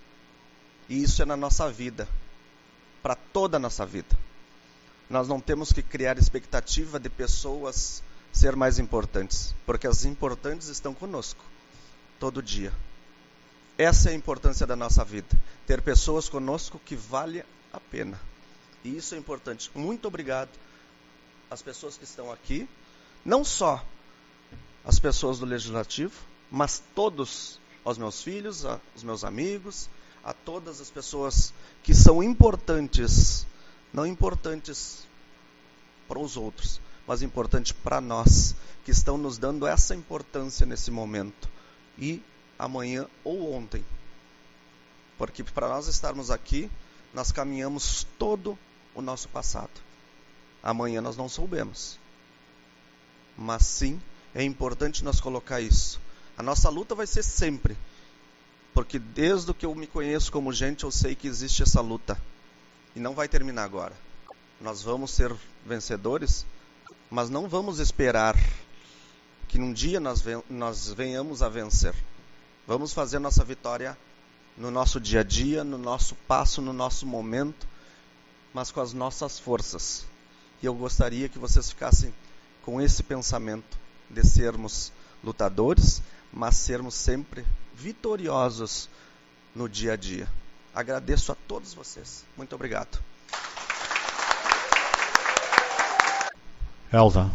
E isso é na nossa vida, para toda a nossa vida. Nós não temos que criar expectativa de pessoas ser mais importantes, porque as importantes estão conosco, todo dia. Essa é a importância da nossa vida, ter pessoas conosco que vale a pena. E isso é importante. Muito obrigado às pessoas que estão aqui, não só as pessoas do Legislativo, mas todos os meus filhos, os meus amigos, a todas as pessoas que são importantes, não importantes para os outros, mas importantes para nós, que estão nos dando essa importância nesse momento, e amanhã ou ontem. Porque para nós estarmos aqui, nós caminhamos todo o nosso passado. Amanhã nós não soubemos. Mas sim, é importante nós colocar isso. A nossa luta vai ser sempre. Porque desde que eu me conheço como gente, eu sei que existe essa luta. E não vai terminar agora. Nós vamos ser vencedores, mas não vamos esperar que num dia nós, ven- nós venhamos a vencer. Vamos fazer nossa vitória no nosso dia a dia, no nosso passo, no nosso momento, mas com as nossas forças. E eu gostaria que vocês ficassem com esse pensamento de sermos lutadores, mas sermos sempre vitoriosos no dia a dia. Agradeço a todos vocês. Muito obrigado. Elza.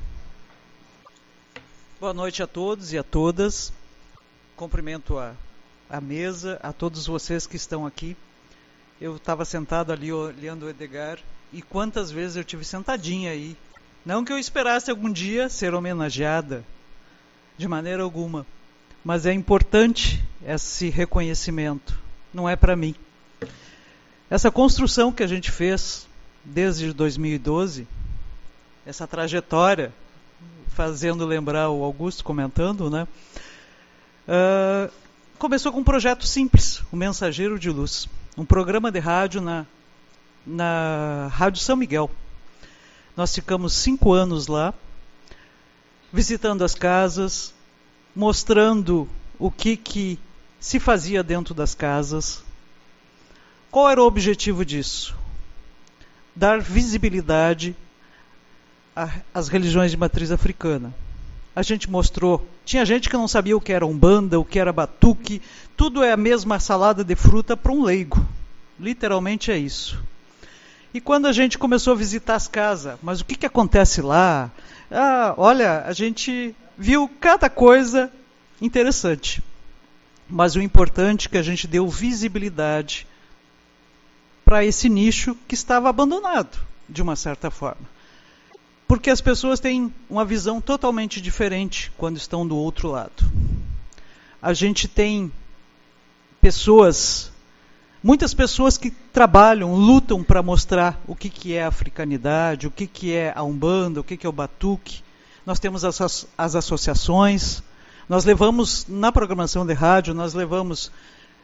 Boa noite a todos e a todas. Cumprimento a, a mesa, a todos vocês que estão aqui. Eu estava sentado ali olhando o Edgar, e quantas vezes eu tive sentadinha aí. Não que eu esperasse algum dia ser homenageada, de maneira alguma. Mas é importante esse reconhecimento. Não é para mim. Essa construção que a gente fez desde dois mil e doze, essa trajetória, fazendo lembrar o Augusto comentando, né? Uh, começou com um projeto simples, o Mensageiro de Luz, um programa de rádio na, na Rádio São Miguel. Nós ficamos cinco anos lá, visitando as casas, mostrando o que, que se fazia dentro das casas. Qual era o objetivo disso? Dar visibilidade às religiões de matriz africana. A gente mostrou, tinha gente que não sabia o que era umbanda, o que era batuque, tudo é a mesma salada de fruta para um leigo. Literalmente é isso. E quando a gente começou a visitar as casas, mas o que, que acontece lá? Ah, olha, a gente viu cada coisa interessante. Mas o importante é que a gente deu visibilidade para esse nicho que estava abandonado, de uma certa forma. Porque as pessoas têm uma visão totalmente diferente quando estão do outro lado. A gente tem pessoas muitas pessoas que trabalham, lutam para mostrar o que, que é a africanidade, o que, que é a Umbanda, o que, que é o Batuque. Nós temos as, as associações, nós levamos, na programação de rádio, nós levamos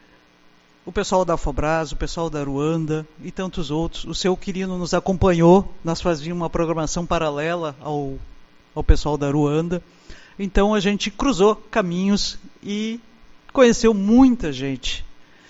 o pessoal da Afobras, o pessoal da Aruanda e tantos outros. O seu Quirino nos acompanhou, nós fazíamos uma programação paralela ao, ao pessoal da Aruanda. Então a gente cruzou caminhos e conheceu muita gente.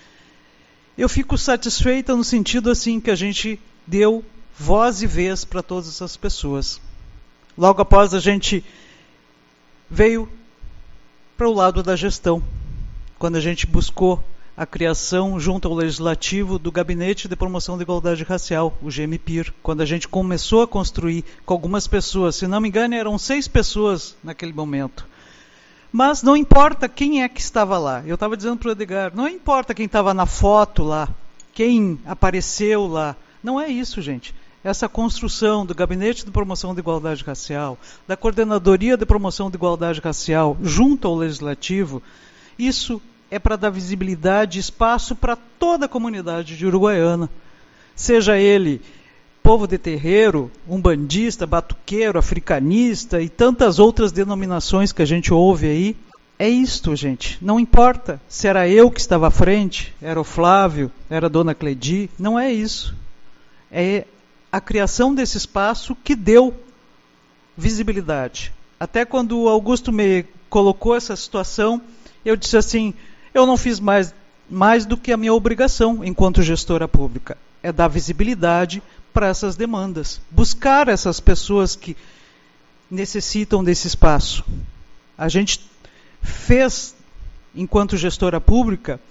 Eu fico satisfeita no sentido assim que a gente deu voz e vez para todas essas pessoas. Logo após a gente veio para o lado da gestão, quando a gente buscou a criação junto ao Legislativo do Gabinete de Promoção da Igualdade Racial, o G M P I R, quando a gente começou a construir com algumas pessoas, se não me engano eram seis pessoas naquele momento. Mas não importa quem é que estava lá. Eu estava dizendo para o Edgar, não importa quem estava na foto lá, quem apareceu lá. Não é isso, gente. Essa construção do Gabinete de Promoção da Igualdade Racial, da Coordenadoria de Promoção da Igualdade Racial junto ao Legislativo, isso é para dar visibilidade e espaço para toda a comunidade de Uruguaiana. Seja ele povo de terreiro, umbandista, batuqueiro, africanista e tantas outras denominações que a gente ouve aí. É isto, gente. Não importa se era eu que estava à frente, era o Flávio, era a dona Cledi. Não é isso. É a criação desse espaço que deu visibilidade. Até quando o Augusto me colocou essa situação, eu disse assim, eu não fiz mais, mais do que a minha obrigação enquanto gestora pública. É dar visibilidade para essas demandas. Buscar essas pessoas que necessitam desse espaço. A gente fez, enquanto gestora pública,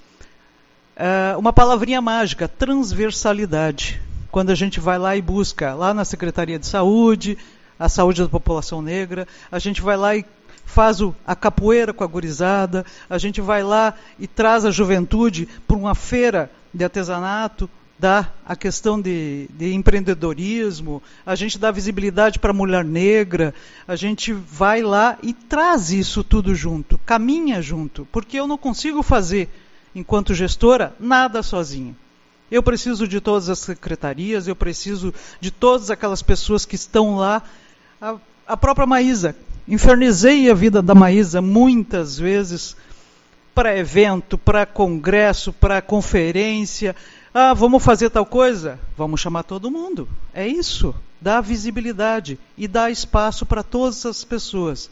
uma palavrinha mágica, transversalidade. Quando a gente vai lá e busca, lá na Secretaria de Saúde, a saúde da população negra, a gente vai lá e faz o, a capoeira com a gurizada, a gente vai lá e traz a juventude para uma feira de artesanato, dá a questão de, de empreendedorismo, a gente dá visibilidade para a mulher negra, a gente vai lá e traz isso tudo junto, caminha junto, porque eu não consigo fazer, enquanto gestora, nada sozinha. Eu preciso de todas as secretarias, eu preciso de todas aquelas pessoas que estão lá. A, a própria Maísa, infernizei a vida da Maísa muitas vezes para evento, para congresso, para conferência. Ah, vamos fazer tal coisa? Vamos chamar todo mundo. É isso. Dá visibilidade e dá espaço para todas as pessoas.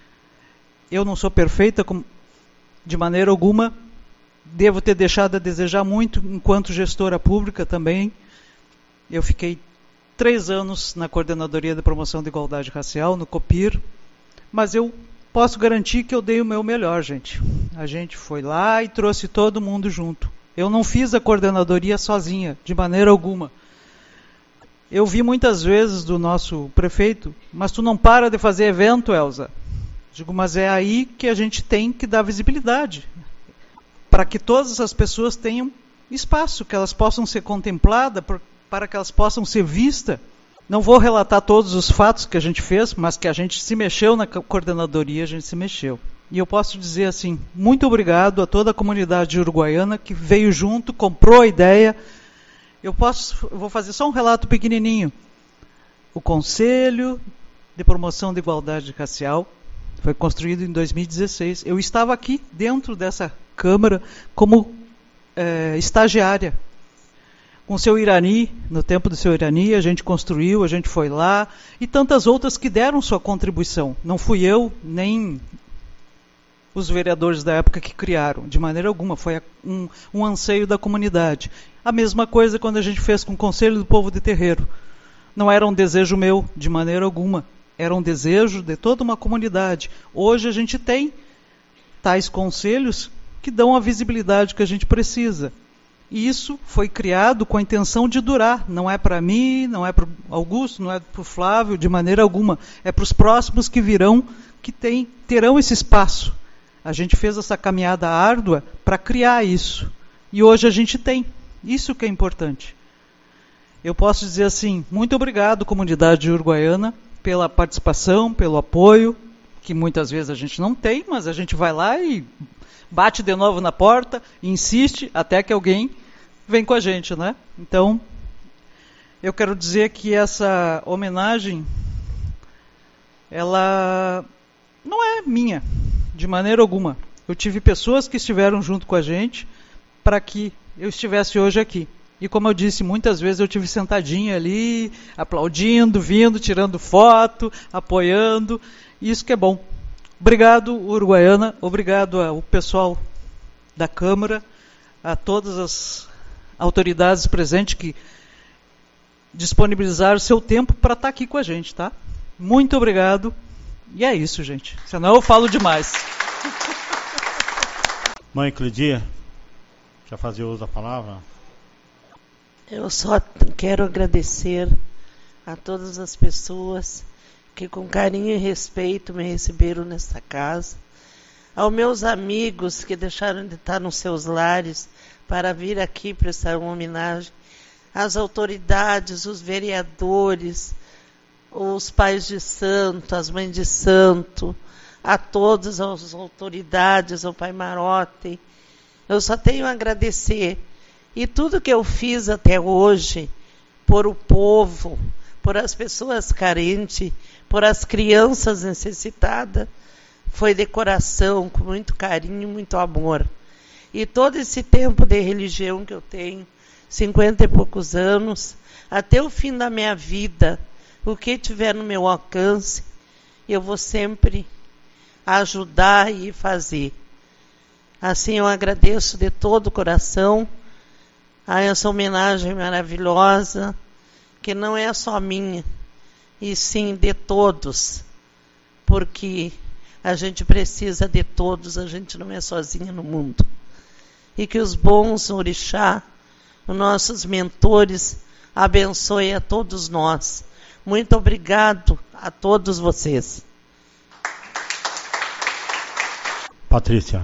Eu não sou perfeita de maneira alguma. Devo ter deixado a desejar muito enquanto gestora pública também. Eu fiquei três anos na Coordenadoria de Promoção da Igualdade Racial, no COPIR, mas eu posso garantir que eu dei o meu melhor, gente. A gente foi lá e trouxe todo mundo junto. Eu não fiz a coordenadoria sozinha, de maneira alguma. Eu vi muitas vezes do nosso prefeito, mas tu não para de fazer evento, Elza. Digo, mas é aí que a gente tem que dar visibilidade, para que todas essas pessoas tenham espaço, que elas possam ser contempladas, para que elas possam ser vistas. Não vou relatar todos os fatos que a gente fez, mas que a gente se mexeu na coordenadoria, a gente se mexeu. E eu posso dizer assim, muito obrigado a toda a comunidade uruguaiana que veio junto, comprou a ideia. Eu posso, eu vou fazer só um relato pequenininho. O Conselho de Promoção da Igualdade Racial foi construído em dois mil e dezesseis. Eu estava aqui dentro dessa Câmara como é, estagiária. Com o seu Irani, no tempo do seu Irani, a gente construiu, a gente foi lá, e tantas outras que deram sua contribuição. Não fui eu, nem os vereadores da época que criaram, de maneira alguma, foi um, um anseio da comunidade. A mesma coisa quando a gente fez com o Conselho do Povo de Terreiro. Não era um desejo meu, de maneira alguma, era um desejo de toda uma comunidade. Hoje a gente tem tais conselhos que dão a visibilidade que a gente precisa. E isso foi criado com a intenção de durar. Não é para mim, não é para o Augusto, não é para o Flávio, de maneira alguma. É para os próximos que virão, que tem, terão esse espaço. A gente fez essa caminhada árdua para criar isso. E hoje a gente tem. Isso que é importante. Eu posso dizer assim, muito obrigado, comunidade uruguaiana, pela participação, pelo apoio, que muitas vezes a gente não tem, mas a gente vai lá e bate de novo na porta, insiste até que alguém vem com a gente, né? Então, eu quero dizer que essa homenagem, ela não é minha, de maneira alguma. Eu tive pessoas que estiveram junto com a gente para que eu estivesse hoje aqui. E como eu disse, muitas vezes eu tive sentadinha ali, aplaudindo, vindo, tirando foto, apoiando. Isso que é bom. Obrigado, Uruguaiana. Obrigado ao pessoal da Câmara, a todas as autoridades presentes que disponibilizaram seu tempo para estar aqui com a gente, tá? Muito obrigado. E é isso, gente. Senão eu falo demais. Mãe Cledia, já fazia uso da palavra? Eu só quero agradecer a todas as pessoas que com carinho e respeito me receberam nesta casa, aos meus amigos que deixaram de estar nos seus lares para vir aqui prestar uma homenagem, às autoridades, os vereadores, os pais de santo, as mães de santo, a todas as autoridades, ao Pai Marote. Eu só tenho a agradecer. E tudo que eu fiz até hoje, por o povo, por as pessoas carentes, por as crianças necessitadas, foi de coração, com muito carinho, muito amor. E todo esse tempo de religião que eu tenho, cinquenta e poucos anos, até o fim da minha vida, o que tiver no meu alcance, eu vou sempre ajudar e fazer. Assim eu agradeço de todo o coração a essa homenagem maravilhosa, que não é só minha, e sim de todos, porque a gente precisa de todos, a gente não é sozinha no mundo. E que os bons orixá, os nossos mentores, abençoem a todos nós. Muito obrigado a todos vocês. Patrícia.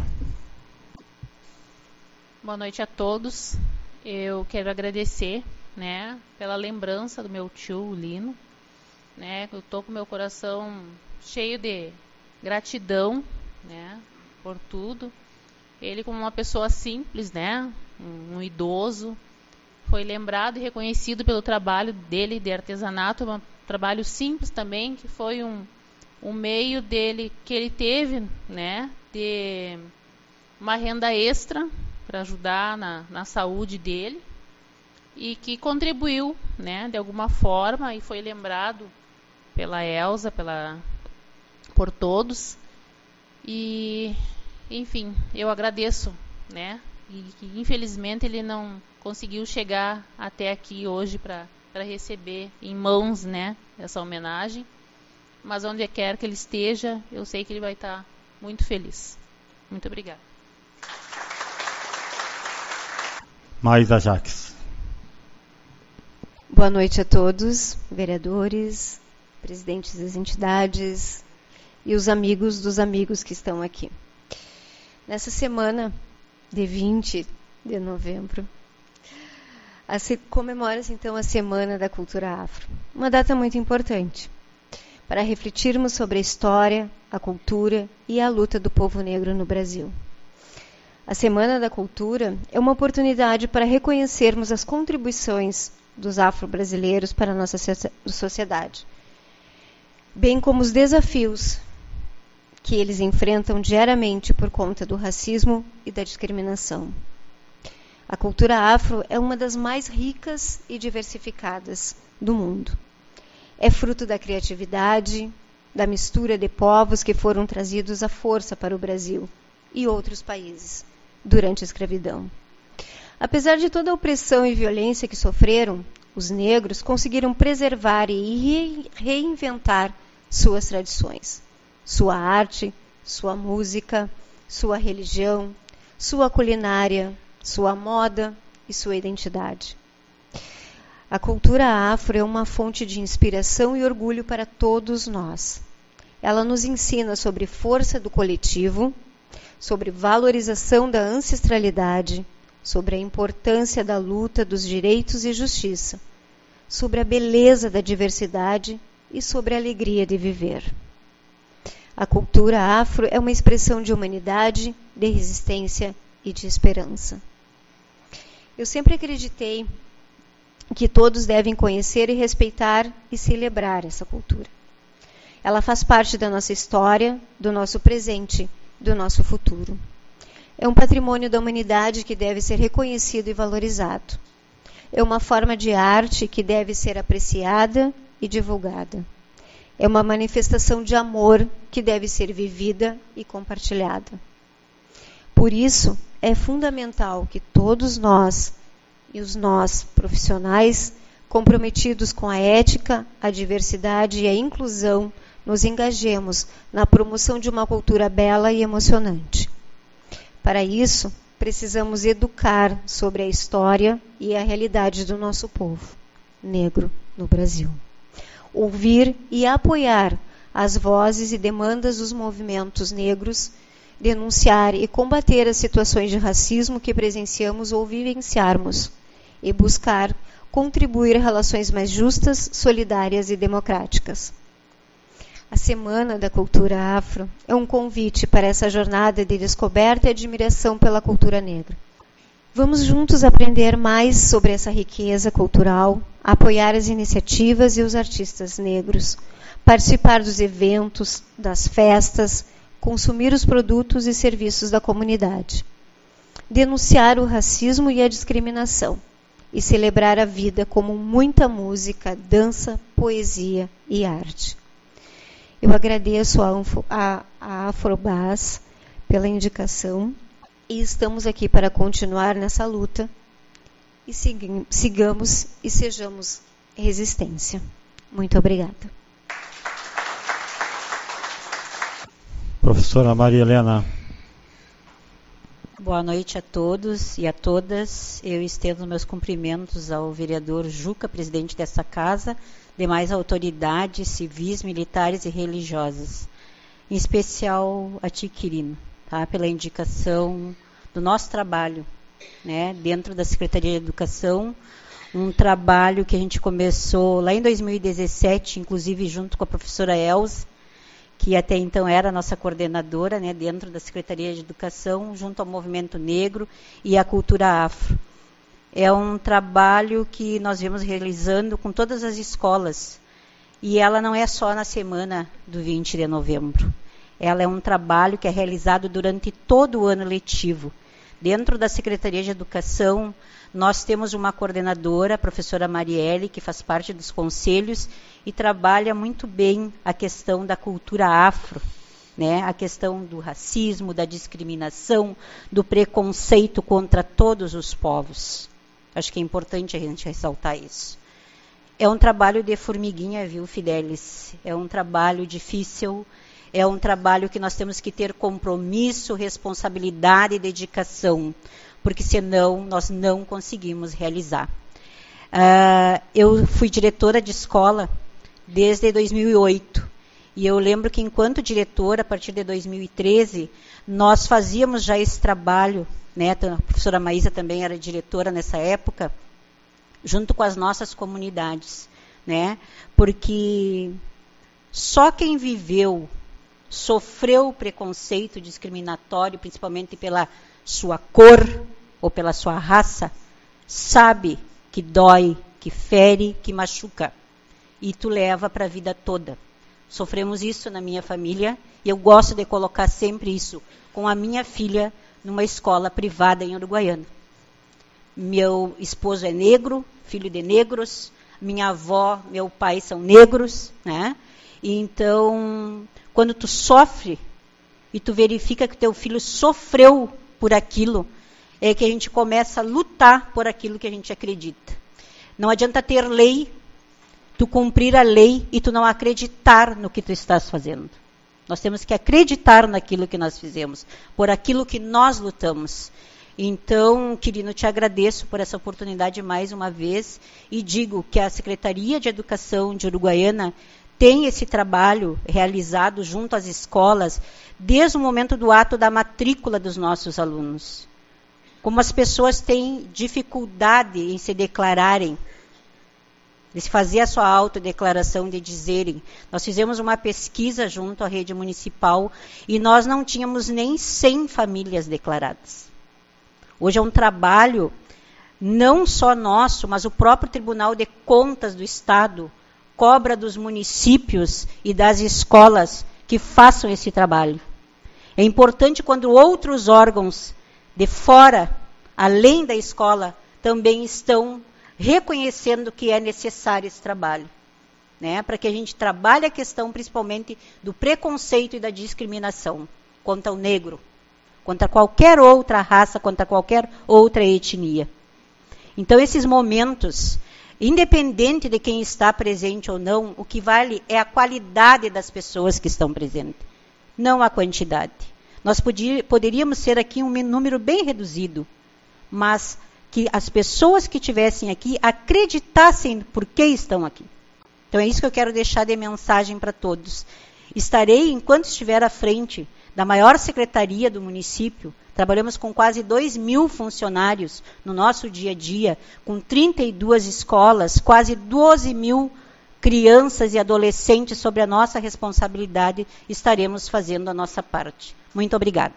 Boa noite a todos. Eu quero agradecer, né, pela lembrança do meu tio Lino, né? Eu tô com meu coração cheio de gratidão, né, por tudo. Ele, como uma pessoa simples, né, um, um idoso, foi lembrado e reconhecido pelo trabalho dele de artesanato, um trabalho simples também, que foi um, um meio dele que ele teve, né, de uma renda extra para ajudar na, na saúde dele, e que contribuiu, né, de alguma forma, e foi lembrado pela Elza, pela, por todos. E, enfim, eu agradeço, né, e que infelizmente ele não conseguiu chegar até aqui hoje para para receber em mãos, né, essa homenagem, mas onde quer que ele esteja, eu sei que ele vai estar muito feliz. Muito obrigada. Mais a Jaques. Boa noite a todos, vereadores, presidentes das entidades e os amigos dos amigos que estão aqui. Nessa semana de vinte de novembro, se comemora-se então a Semana da Cultura Afro, uma data muito importante para refletirmos sobre a história, a cultura e a luta do povo negro no Brasil. A Semana da Cultura é uma oportunidade para reconhecermos as contribuições dos afro-brasileiros para a nossa sociedade, bem como os desafios que eles enfrentam diariamente por conta do racismo e da discriminação. A cultura afro é uma das mais ricas e diversificadas do mundo. É fruto da criatividade, da mistura de povos que foram trazidos à força para o Brasil e outros países durante a escravidão. Apesar de toda a opressão e violência que sofreram, os negros conseguiram preservar e reinventar suas tradições, sua arte, sua música, sua religião, sua culinária, sua moda e sua identidade. A cultura afro é uma fonte de inspiração e orgulho para todos nós. Ela nos ensina sobre força do coletivo, sobre valorização da ancestralidade, sobre a importância da luta dos direitos e justiça, sobre a beleza da diversidade e sobre a alegria de viver. A cultura afro é uma expressão de humanidade, de resistência e de esperança. Eu sempre acreditei que todos devem conhecer e respeitar e celebrar essa cultura. Ela faz parte da nossa história, do nosso presente, do nosso futuro. É um patrimônio da humanidade que deve ser reconhecido e valorizado. É uma forma de arte que deve ser apreciada e divulgada. É uma manifestação de amor que deve ser vivida e compartilhada. Por isso, é fundamental que todos nós, e os nós profissionais, comprometidos com a ética, a diversidade e a inclusão, nos engajemos na promoção de uma cultura bela e emocionante. Para isso, precisamos educar sobre a história e a realidade do nosso povo negro no Brasil. Ouvir e apoiar as vozes e demandas dos movimentos negros, denunciar e combater as situações de racismo que presenciamos ou vivenciarmos, e buscar contribuir a relações mais justas, solidárias e democráticas. A Semana da Cultura Afro é um convite para essa jornada de descoberta e admiração pela cultura negra. Vamos juntos aprender mais sobre essa riqueza cultural, apoiar as iniciativas e os artistas negros, participar dos eventos, das festas, consumir os produtos e serviços da comunidade, denunciar o racismo e a discriminação e celebrar a vida como muita música, dança, poesia e arte. Eu agradeço a, a Afrobas pela indicação e estamos aqui para continuar nessa luta e segui, sigamos e sejamos resistência. Muito obrigada. Professora Maria Helena. Boa noite a todos e a todas. Eu estendo meus cumprimentos ao vereador Juca, presidente dessa casa, demais autoridades civis, militares e religiosas, em especial a ti, Quirino, tá? Pela indicação do nosso trabalho, né, dentro da Secretaria de Educação, um trabalho que a gente começou lá em dois mil e dezessete, inclusive junto com a professora Elza, que até então era a nossa coordenadora, né, dentro da Secretaria de Educação, junto ao Movimento Negro e à Cultura Afro. É um trabalho que nós vemos realizando com todas as escolas. E ela não é só na semana do vinte de novembro. Ela é um trabalho que é realizado durante todo o ano letivo. Dentro da Secretaria de Educação, nós temos uma coordenadora, a professora Marielle, que faz parte dos conselhos e trabalha muito bem a questão da cultura afro, né? A questão do racismo, da discriminação, do preconceito contra todos os povos. Acho que é importante a gente ressaltar isso. É um trabalho de formiguinha, viu, Fidelis? É um trabalho difícil, é um trabalho que nós temos que ter compromisso, responsabilidade e dedicação, porque senão nós não conseguimos realizar. Uh, eu fui diretora de escola desde dois mil e oito, e eu lembro que enquanto diretora, a partir de dois mil e treze, nós fazíamos já esse trabalho, né, a professora Maísa também era diretora nessa época, junto com as nossas comunidades, né, porque só quem viveu, sofreu preconceito discriminatório, principalmente pela sua cor ou pela sua raça, sabe que dói, que fere, que machuca, e tu leva para a vida toda. Sofremos isso na minha família, e eu gosto de colocar sempre isso com a minha filha numa escola privada em Uruguaiana. Meu esposo é negro, filho de negros, minha avó, meu pai são negros, né? E então, quando tu sofre e tu verifica que teu filho sofreu por aquilo, é que a gente começa a lutar por aquilo que a gente acredita. Não adianta ter lei, tu cumprir a lei e tu não acreditar no que tu estás fazendo. Nós temos que acreditar naquilo que nós fizemos, por aquilo que nós lutamos. Então, Quirino, te agradeço por essa oportunidade mais uma vez e digo que a Secretaria de Educação de Uruguaiana tem esse trabalho realizado junto às escolas desde o momento do ato da matrícula dos nossos alunos. Como as pessoas têm dificuldade em se declararem, de se fazer a sua autodeclaração, de dizerem. Nós fizemos uma pesquisa junto à rede municipal e nós não tínhamos nem cem famílias declaradas. Hoje é um trabalho não só nosso, mas o próprio Tribunal de Contas do Estado cobra dos municípios e das escolas que façam esse trabalho. É importante quando outros órgãos de fora, além da escola, também estão reconhecendo que é necessário esse trabalho, né? Para que a gente trabalhe a questão principalmente do preconceito e da discriminação contra o negro, contra qualquer outra raça, contra qualquer outra etnia. Então, esses momentos, independente de quem está presente ou não, o que vale é a qualidade das pessoas que estão presentes, não a quantidade. Nós podia, poderíamos ser aqui um número bem reduzido, mas que as pessoas que estivessem aqui acreditassem por que estão aqui. Então é isso que eu quero deixar de mensagem para todos. Estarei, enquanto estiver à frente da maior secretaria do município, trabalhamos com quase dois mil funcionários no nosso dia a dia, com trinta e duas escolas, quase doze mil crianças e adolescentes sobre a nossa responsabilidade, estaremos fazendo a nossa parte. Muito obrigada.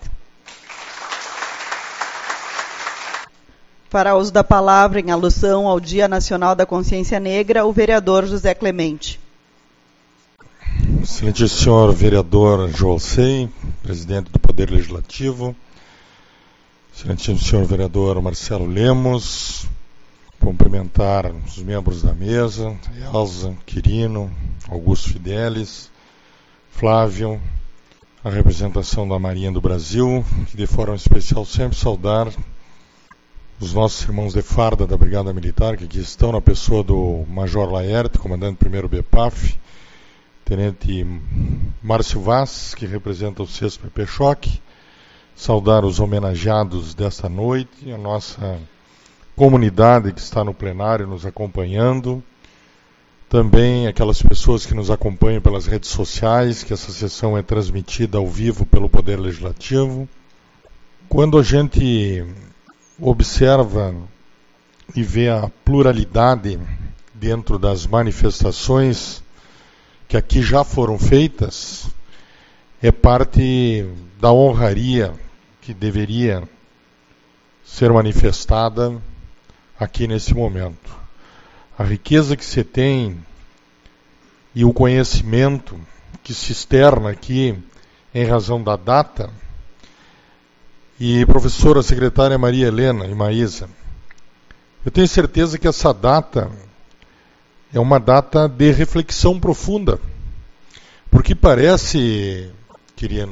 Para uso da palavra em alusão ao Dia Nacional da Consciência Negra, o vereador José Clemente. Excelente senhor vereador Joalcei, presidente do Poder Legislativo, excelentíssimo senhor vereador Marcelo Lemos, cumprimentar os membros da mesa, Elza, Quirino, Augusto Fidelis, Flávio, a representação da Marinha do Brasil, e de forma especial sempre saudar os nossos irmãos de farda da Brigada Militar, que aqui estão na pessoa do Major Laerte, comandante primeiro B P A F, Tenente Márcio Vaz, que representa o sexto P P Choque, saudar os homenageados desta noite, a nossa comunidade que está no plenário nos acompanhando, também aquelas pessoas que nos acompanham pelas redes sociais, que essa sessão é transmitida ao vivo pelo Poder Legislativo. Quando a gente observa e vê a pluralidade dentro das manifestações que aqui já foram feitas, é parte da honraria que deveria ser manifestada aqui nesse momento. A riqueza que se tem e o conhecimento que se externa aqui em razão da data. E professora secretária Maria Helena e Maísa, eu tenho certeza que essa data é uma data de reflexão profunda, porque parece, Quirino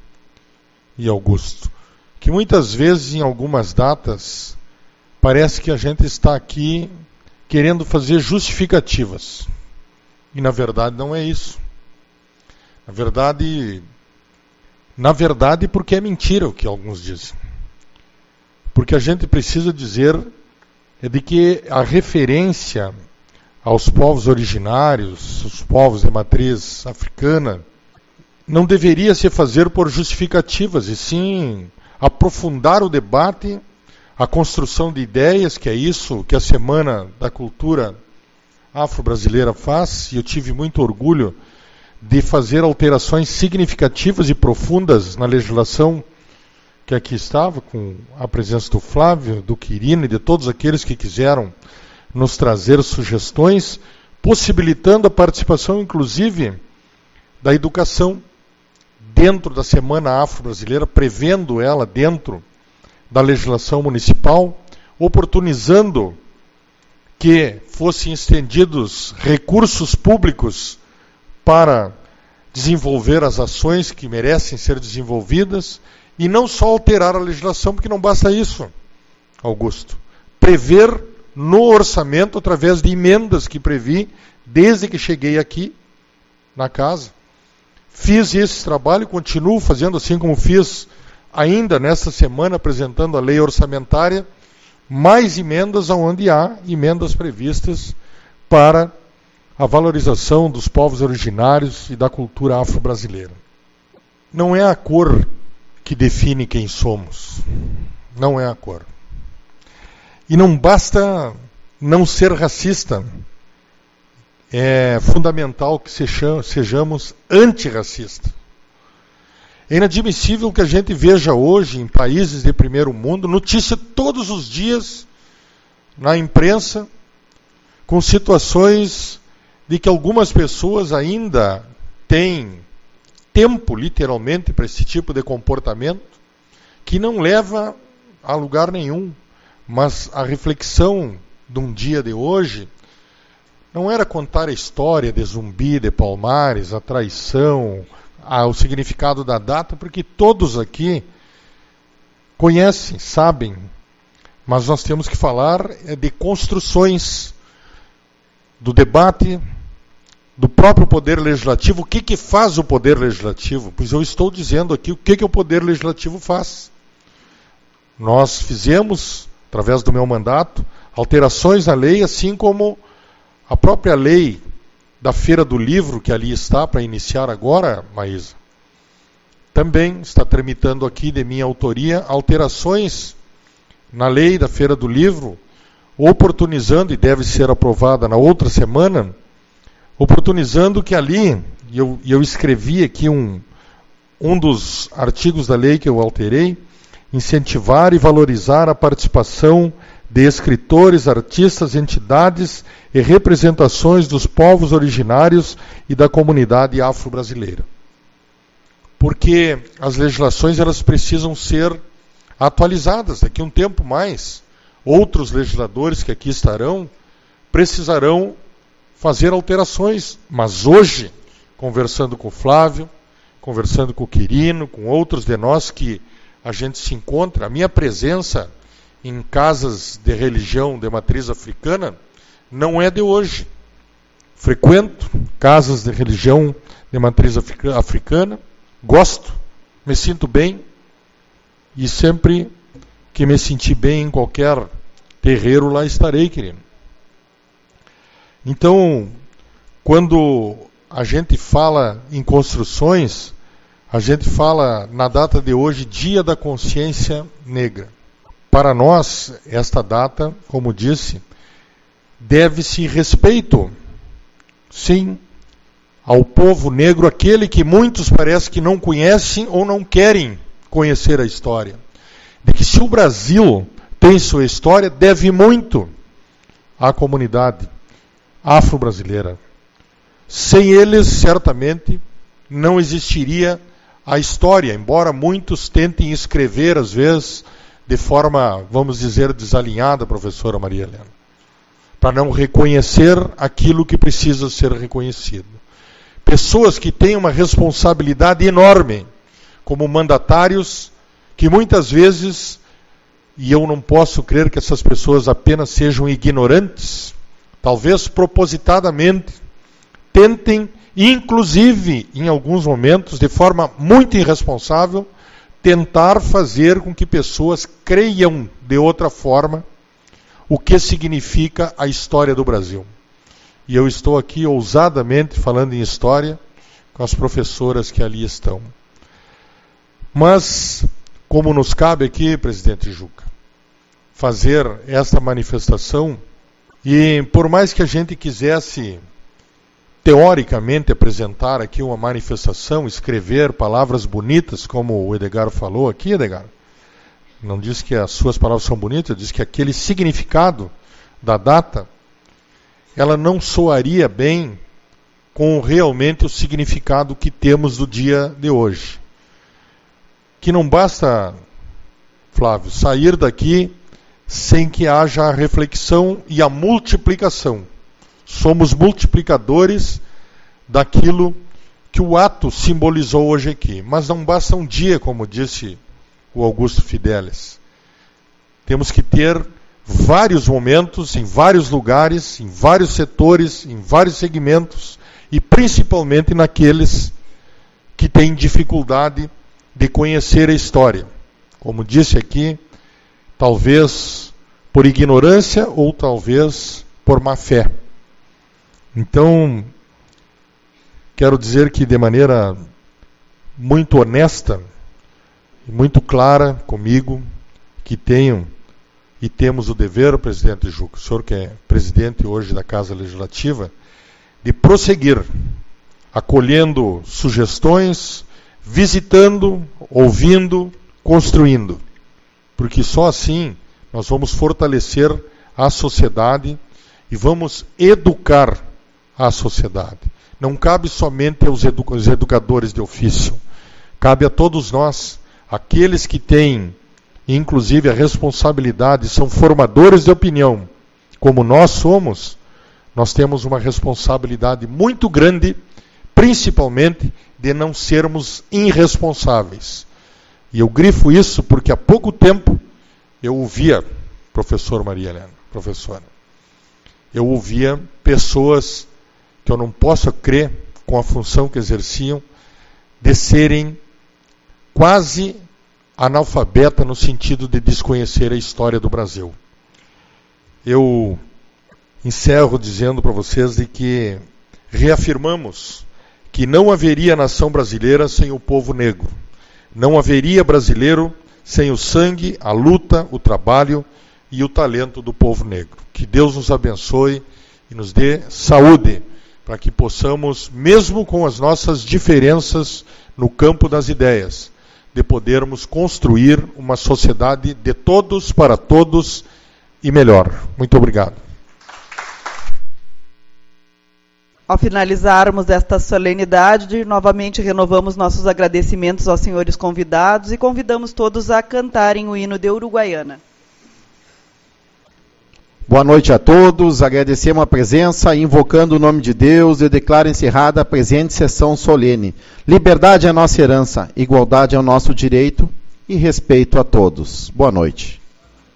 e Augusto, que muitas vezes em algumas datas parece que a gente está aqui querendo fazer justificativas, e na verdade não é isso. Na verdade... Na verdade, porque é mentira o que alguns dizem. Porque a gente precisa dizer é de que a referência aos povos originários, os povos de matriz africana, não deveria se fazer por justificativas, e sim aprofundar o debate, a construção de ideias, que é isso que a Semana da Cultura Afro-Brasileira faz, e eu tive muito orgulho de fazer alterações significativas e profundas na legislação que aqui estava, com a presença do Flávio, do Quirino e de todos aqueles que quiseram nos trazer sugestões, possibilitando a participação, inclusive, da educação dentro da Semana Afro-Brasileira, prevendo ela dentro da legislação municipal, oportunizando que fossem estendidos recursos públicos para desenvolver as ações que merecem ser desenvolvidas, e não só alterar a legislação, porque não basta isso, Augusto. Prever no orçamento, através de emendas que previ, desde que cheguei aqui na casa. Fiz esse trabalho, continuo fazendo, assim como fiz ainda nesta semana, apresentando a lei orçamentária, mais emendas onde há emendas previstas para a valorização dos povos originários e da cultura afro-brasileira. Não é a cor que define quem somos. Não é a cor. E não basta não ser racista. É fundamental que sejamos antirracistas. É inadmissível que a gente veja hoje, em países de primeiro mundo, notícia todos os dias na imprensa, com situações de que algumas pessoas ainda têm tempo, literalmente, para esse tipo de comportamento, que não leva a lugar nenhum. Mas a reflexão de um dia de hoje não era contar a história de Zumbi, de Palmares, a traição, a, o significado da data, porque todos aqui conhecem, sabem, mas nós temos que falar de construções, do debate, do próprio Poder Legislativo. O que, que faz o Poder Legislativo? Pois eu estou dizendo aqui o que, que o Poder Legislativo faz. Nós fizemos, através do meu mandato, alterações na lei, assim como a própria lei da Feira do Livro, que ali está para iniciar agora, Maísa, também está tramitando aqui de minha autoria alterações na lei da Feira do Livro, oportunizando, e deve ser aprovada na outra semana, oportunizando que ali, e eu, eu escrevi aqui um, um dos artigos da lei que eu alterei, incentivar e valorizar a participação de escritores, artistas, entidades e representações dos povos originários e da comunidade afro-brasileira. Porque as legislações elas precisam ser atualizadas. Daqui a um tempo mais, outros legisladores que aqui estarão precisarão fazer alterações. Mas hoje, conversando com o Flávio, conversando com o Quirino, com outros de nós que a gente se encontra, a minha presença em casas de religião de matriz africana não é de hoje. Frequento casas de religião de matriz africana, gosto, me sinto bem, e sempre que me sentir bem em qualquer terreiro, lá estarei, querido. Então, quando a gente fala em construções, a gente fala na data de hoje, Dia da Consciência Negra. Para nós, esta data, como disse, deve-se respeito, sim, ao povo negro, aquele que muitos parece que não conhecem ou não querem conhecer a história. De que se o Brasil tem sua história, deve muito à comunidade afro-brasileira. Sem eles, certamente, não existiria a história, embora muitos tentem escrever, às vezes, de forma, vamos dizer, desalinhada, professora Maria Helena, para não reconhecer aquilo que precisa ser reconhecido. Pessoas que têm uma responsabilidade enorme, como mandatários, que muitas vezes, e eu não posso crer que essas pessoas apenas sejam ignorantes, talvez propositadamente, tentem, inclusive, em alguns momentos, de forma muito irresponsável, tentar fazer com que pessoas creiam de outra forma o que significa a história do Brasil. E eu estou aqui ousadamente falando em história com as professoras que ali estão. Mas, como nos cabe aqui, presidente Juca, fazer esta manifestação, e por mais que a gente quisesse teoricamente apresentar aqui uma manifestação, escrever palavras bonitas, como o Edgar falou aqui, Edgar. Não diz que as suas palavras são bonitas, diz que aquele significado da data, ela não soaria bem com realmente o significado que temos do dia de hoje. Que não basta, Flávio, sair daqui sem que haja a reflexão e a multiplicação. Somos multiplicadores daquilo que o ato simbolizou hoje aqui. Mas não basta um dia, como disse o Augusto Fidelis. Temos que ter vários momentos, em vários lugares, em vários setores, em vários segmentos, e principalmente naqueles que têm dificuldade de conhecer a história. Como disse aqui, talvez por ignorância ou talvez por má fé. Então, quero dizer que de maneira muito honesta e muito clara comigo, que tenho e temos o dever, presidente Juca, o senhor que é presidente hoje da Casa Legislativa, de prosseguir, acolhendo sugestões, visitando, ouvindo, construindo. Porque só assim nós vamos fortalecer a sociedade e vamos educar a sociedade. Não cabe somente aos edu- aos educadores de ofício, cabe a todos nós, aqueles que têm, inclusive, a responsabilidade, são formadores de opinião, como nós somos. Nós temos uma responsabilidade muito grande, principalmente de não sermos irresponsáveis. E eu grifo isso porque há pouco tempo eu ouvia, professor Maria Helena, professora, eu ouvia pessoas que eu não posso crer, com a função que exerciam, de serem quase analfabeta no sentido de desconhecer a história do Brasil. Eu encerro dizendo para vocês de que reafirmamos que não haveria nação brasileira sem o povo negro. Não haveria brasileiro sem o sangue, a luta, o trabalho e o talento do povo negro. Que Deus nos abençoe e nos dê saúde, para que possamos, mesmo com as nossas diferenças no campo das ideias, de podermos construir uma sociedade de todos para todos e melhor. Muito obrigado. Ao finalizarmos esta solenidade, novamente renovamos nossos agradecimentos aos senhores convidados e convidamos todos a cantarem o hino de Uruguaiana. Boa noite a todos, agradecemos a presença, invocando o nome de Deus, eu declaro encerrada a presente sessão solene. Liberdade é a nossa herança, igualdade é o nosso direito e respeito a todos. Boa noite.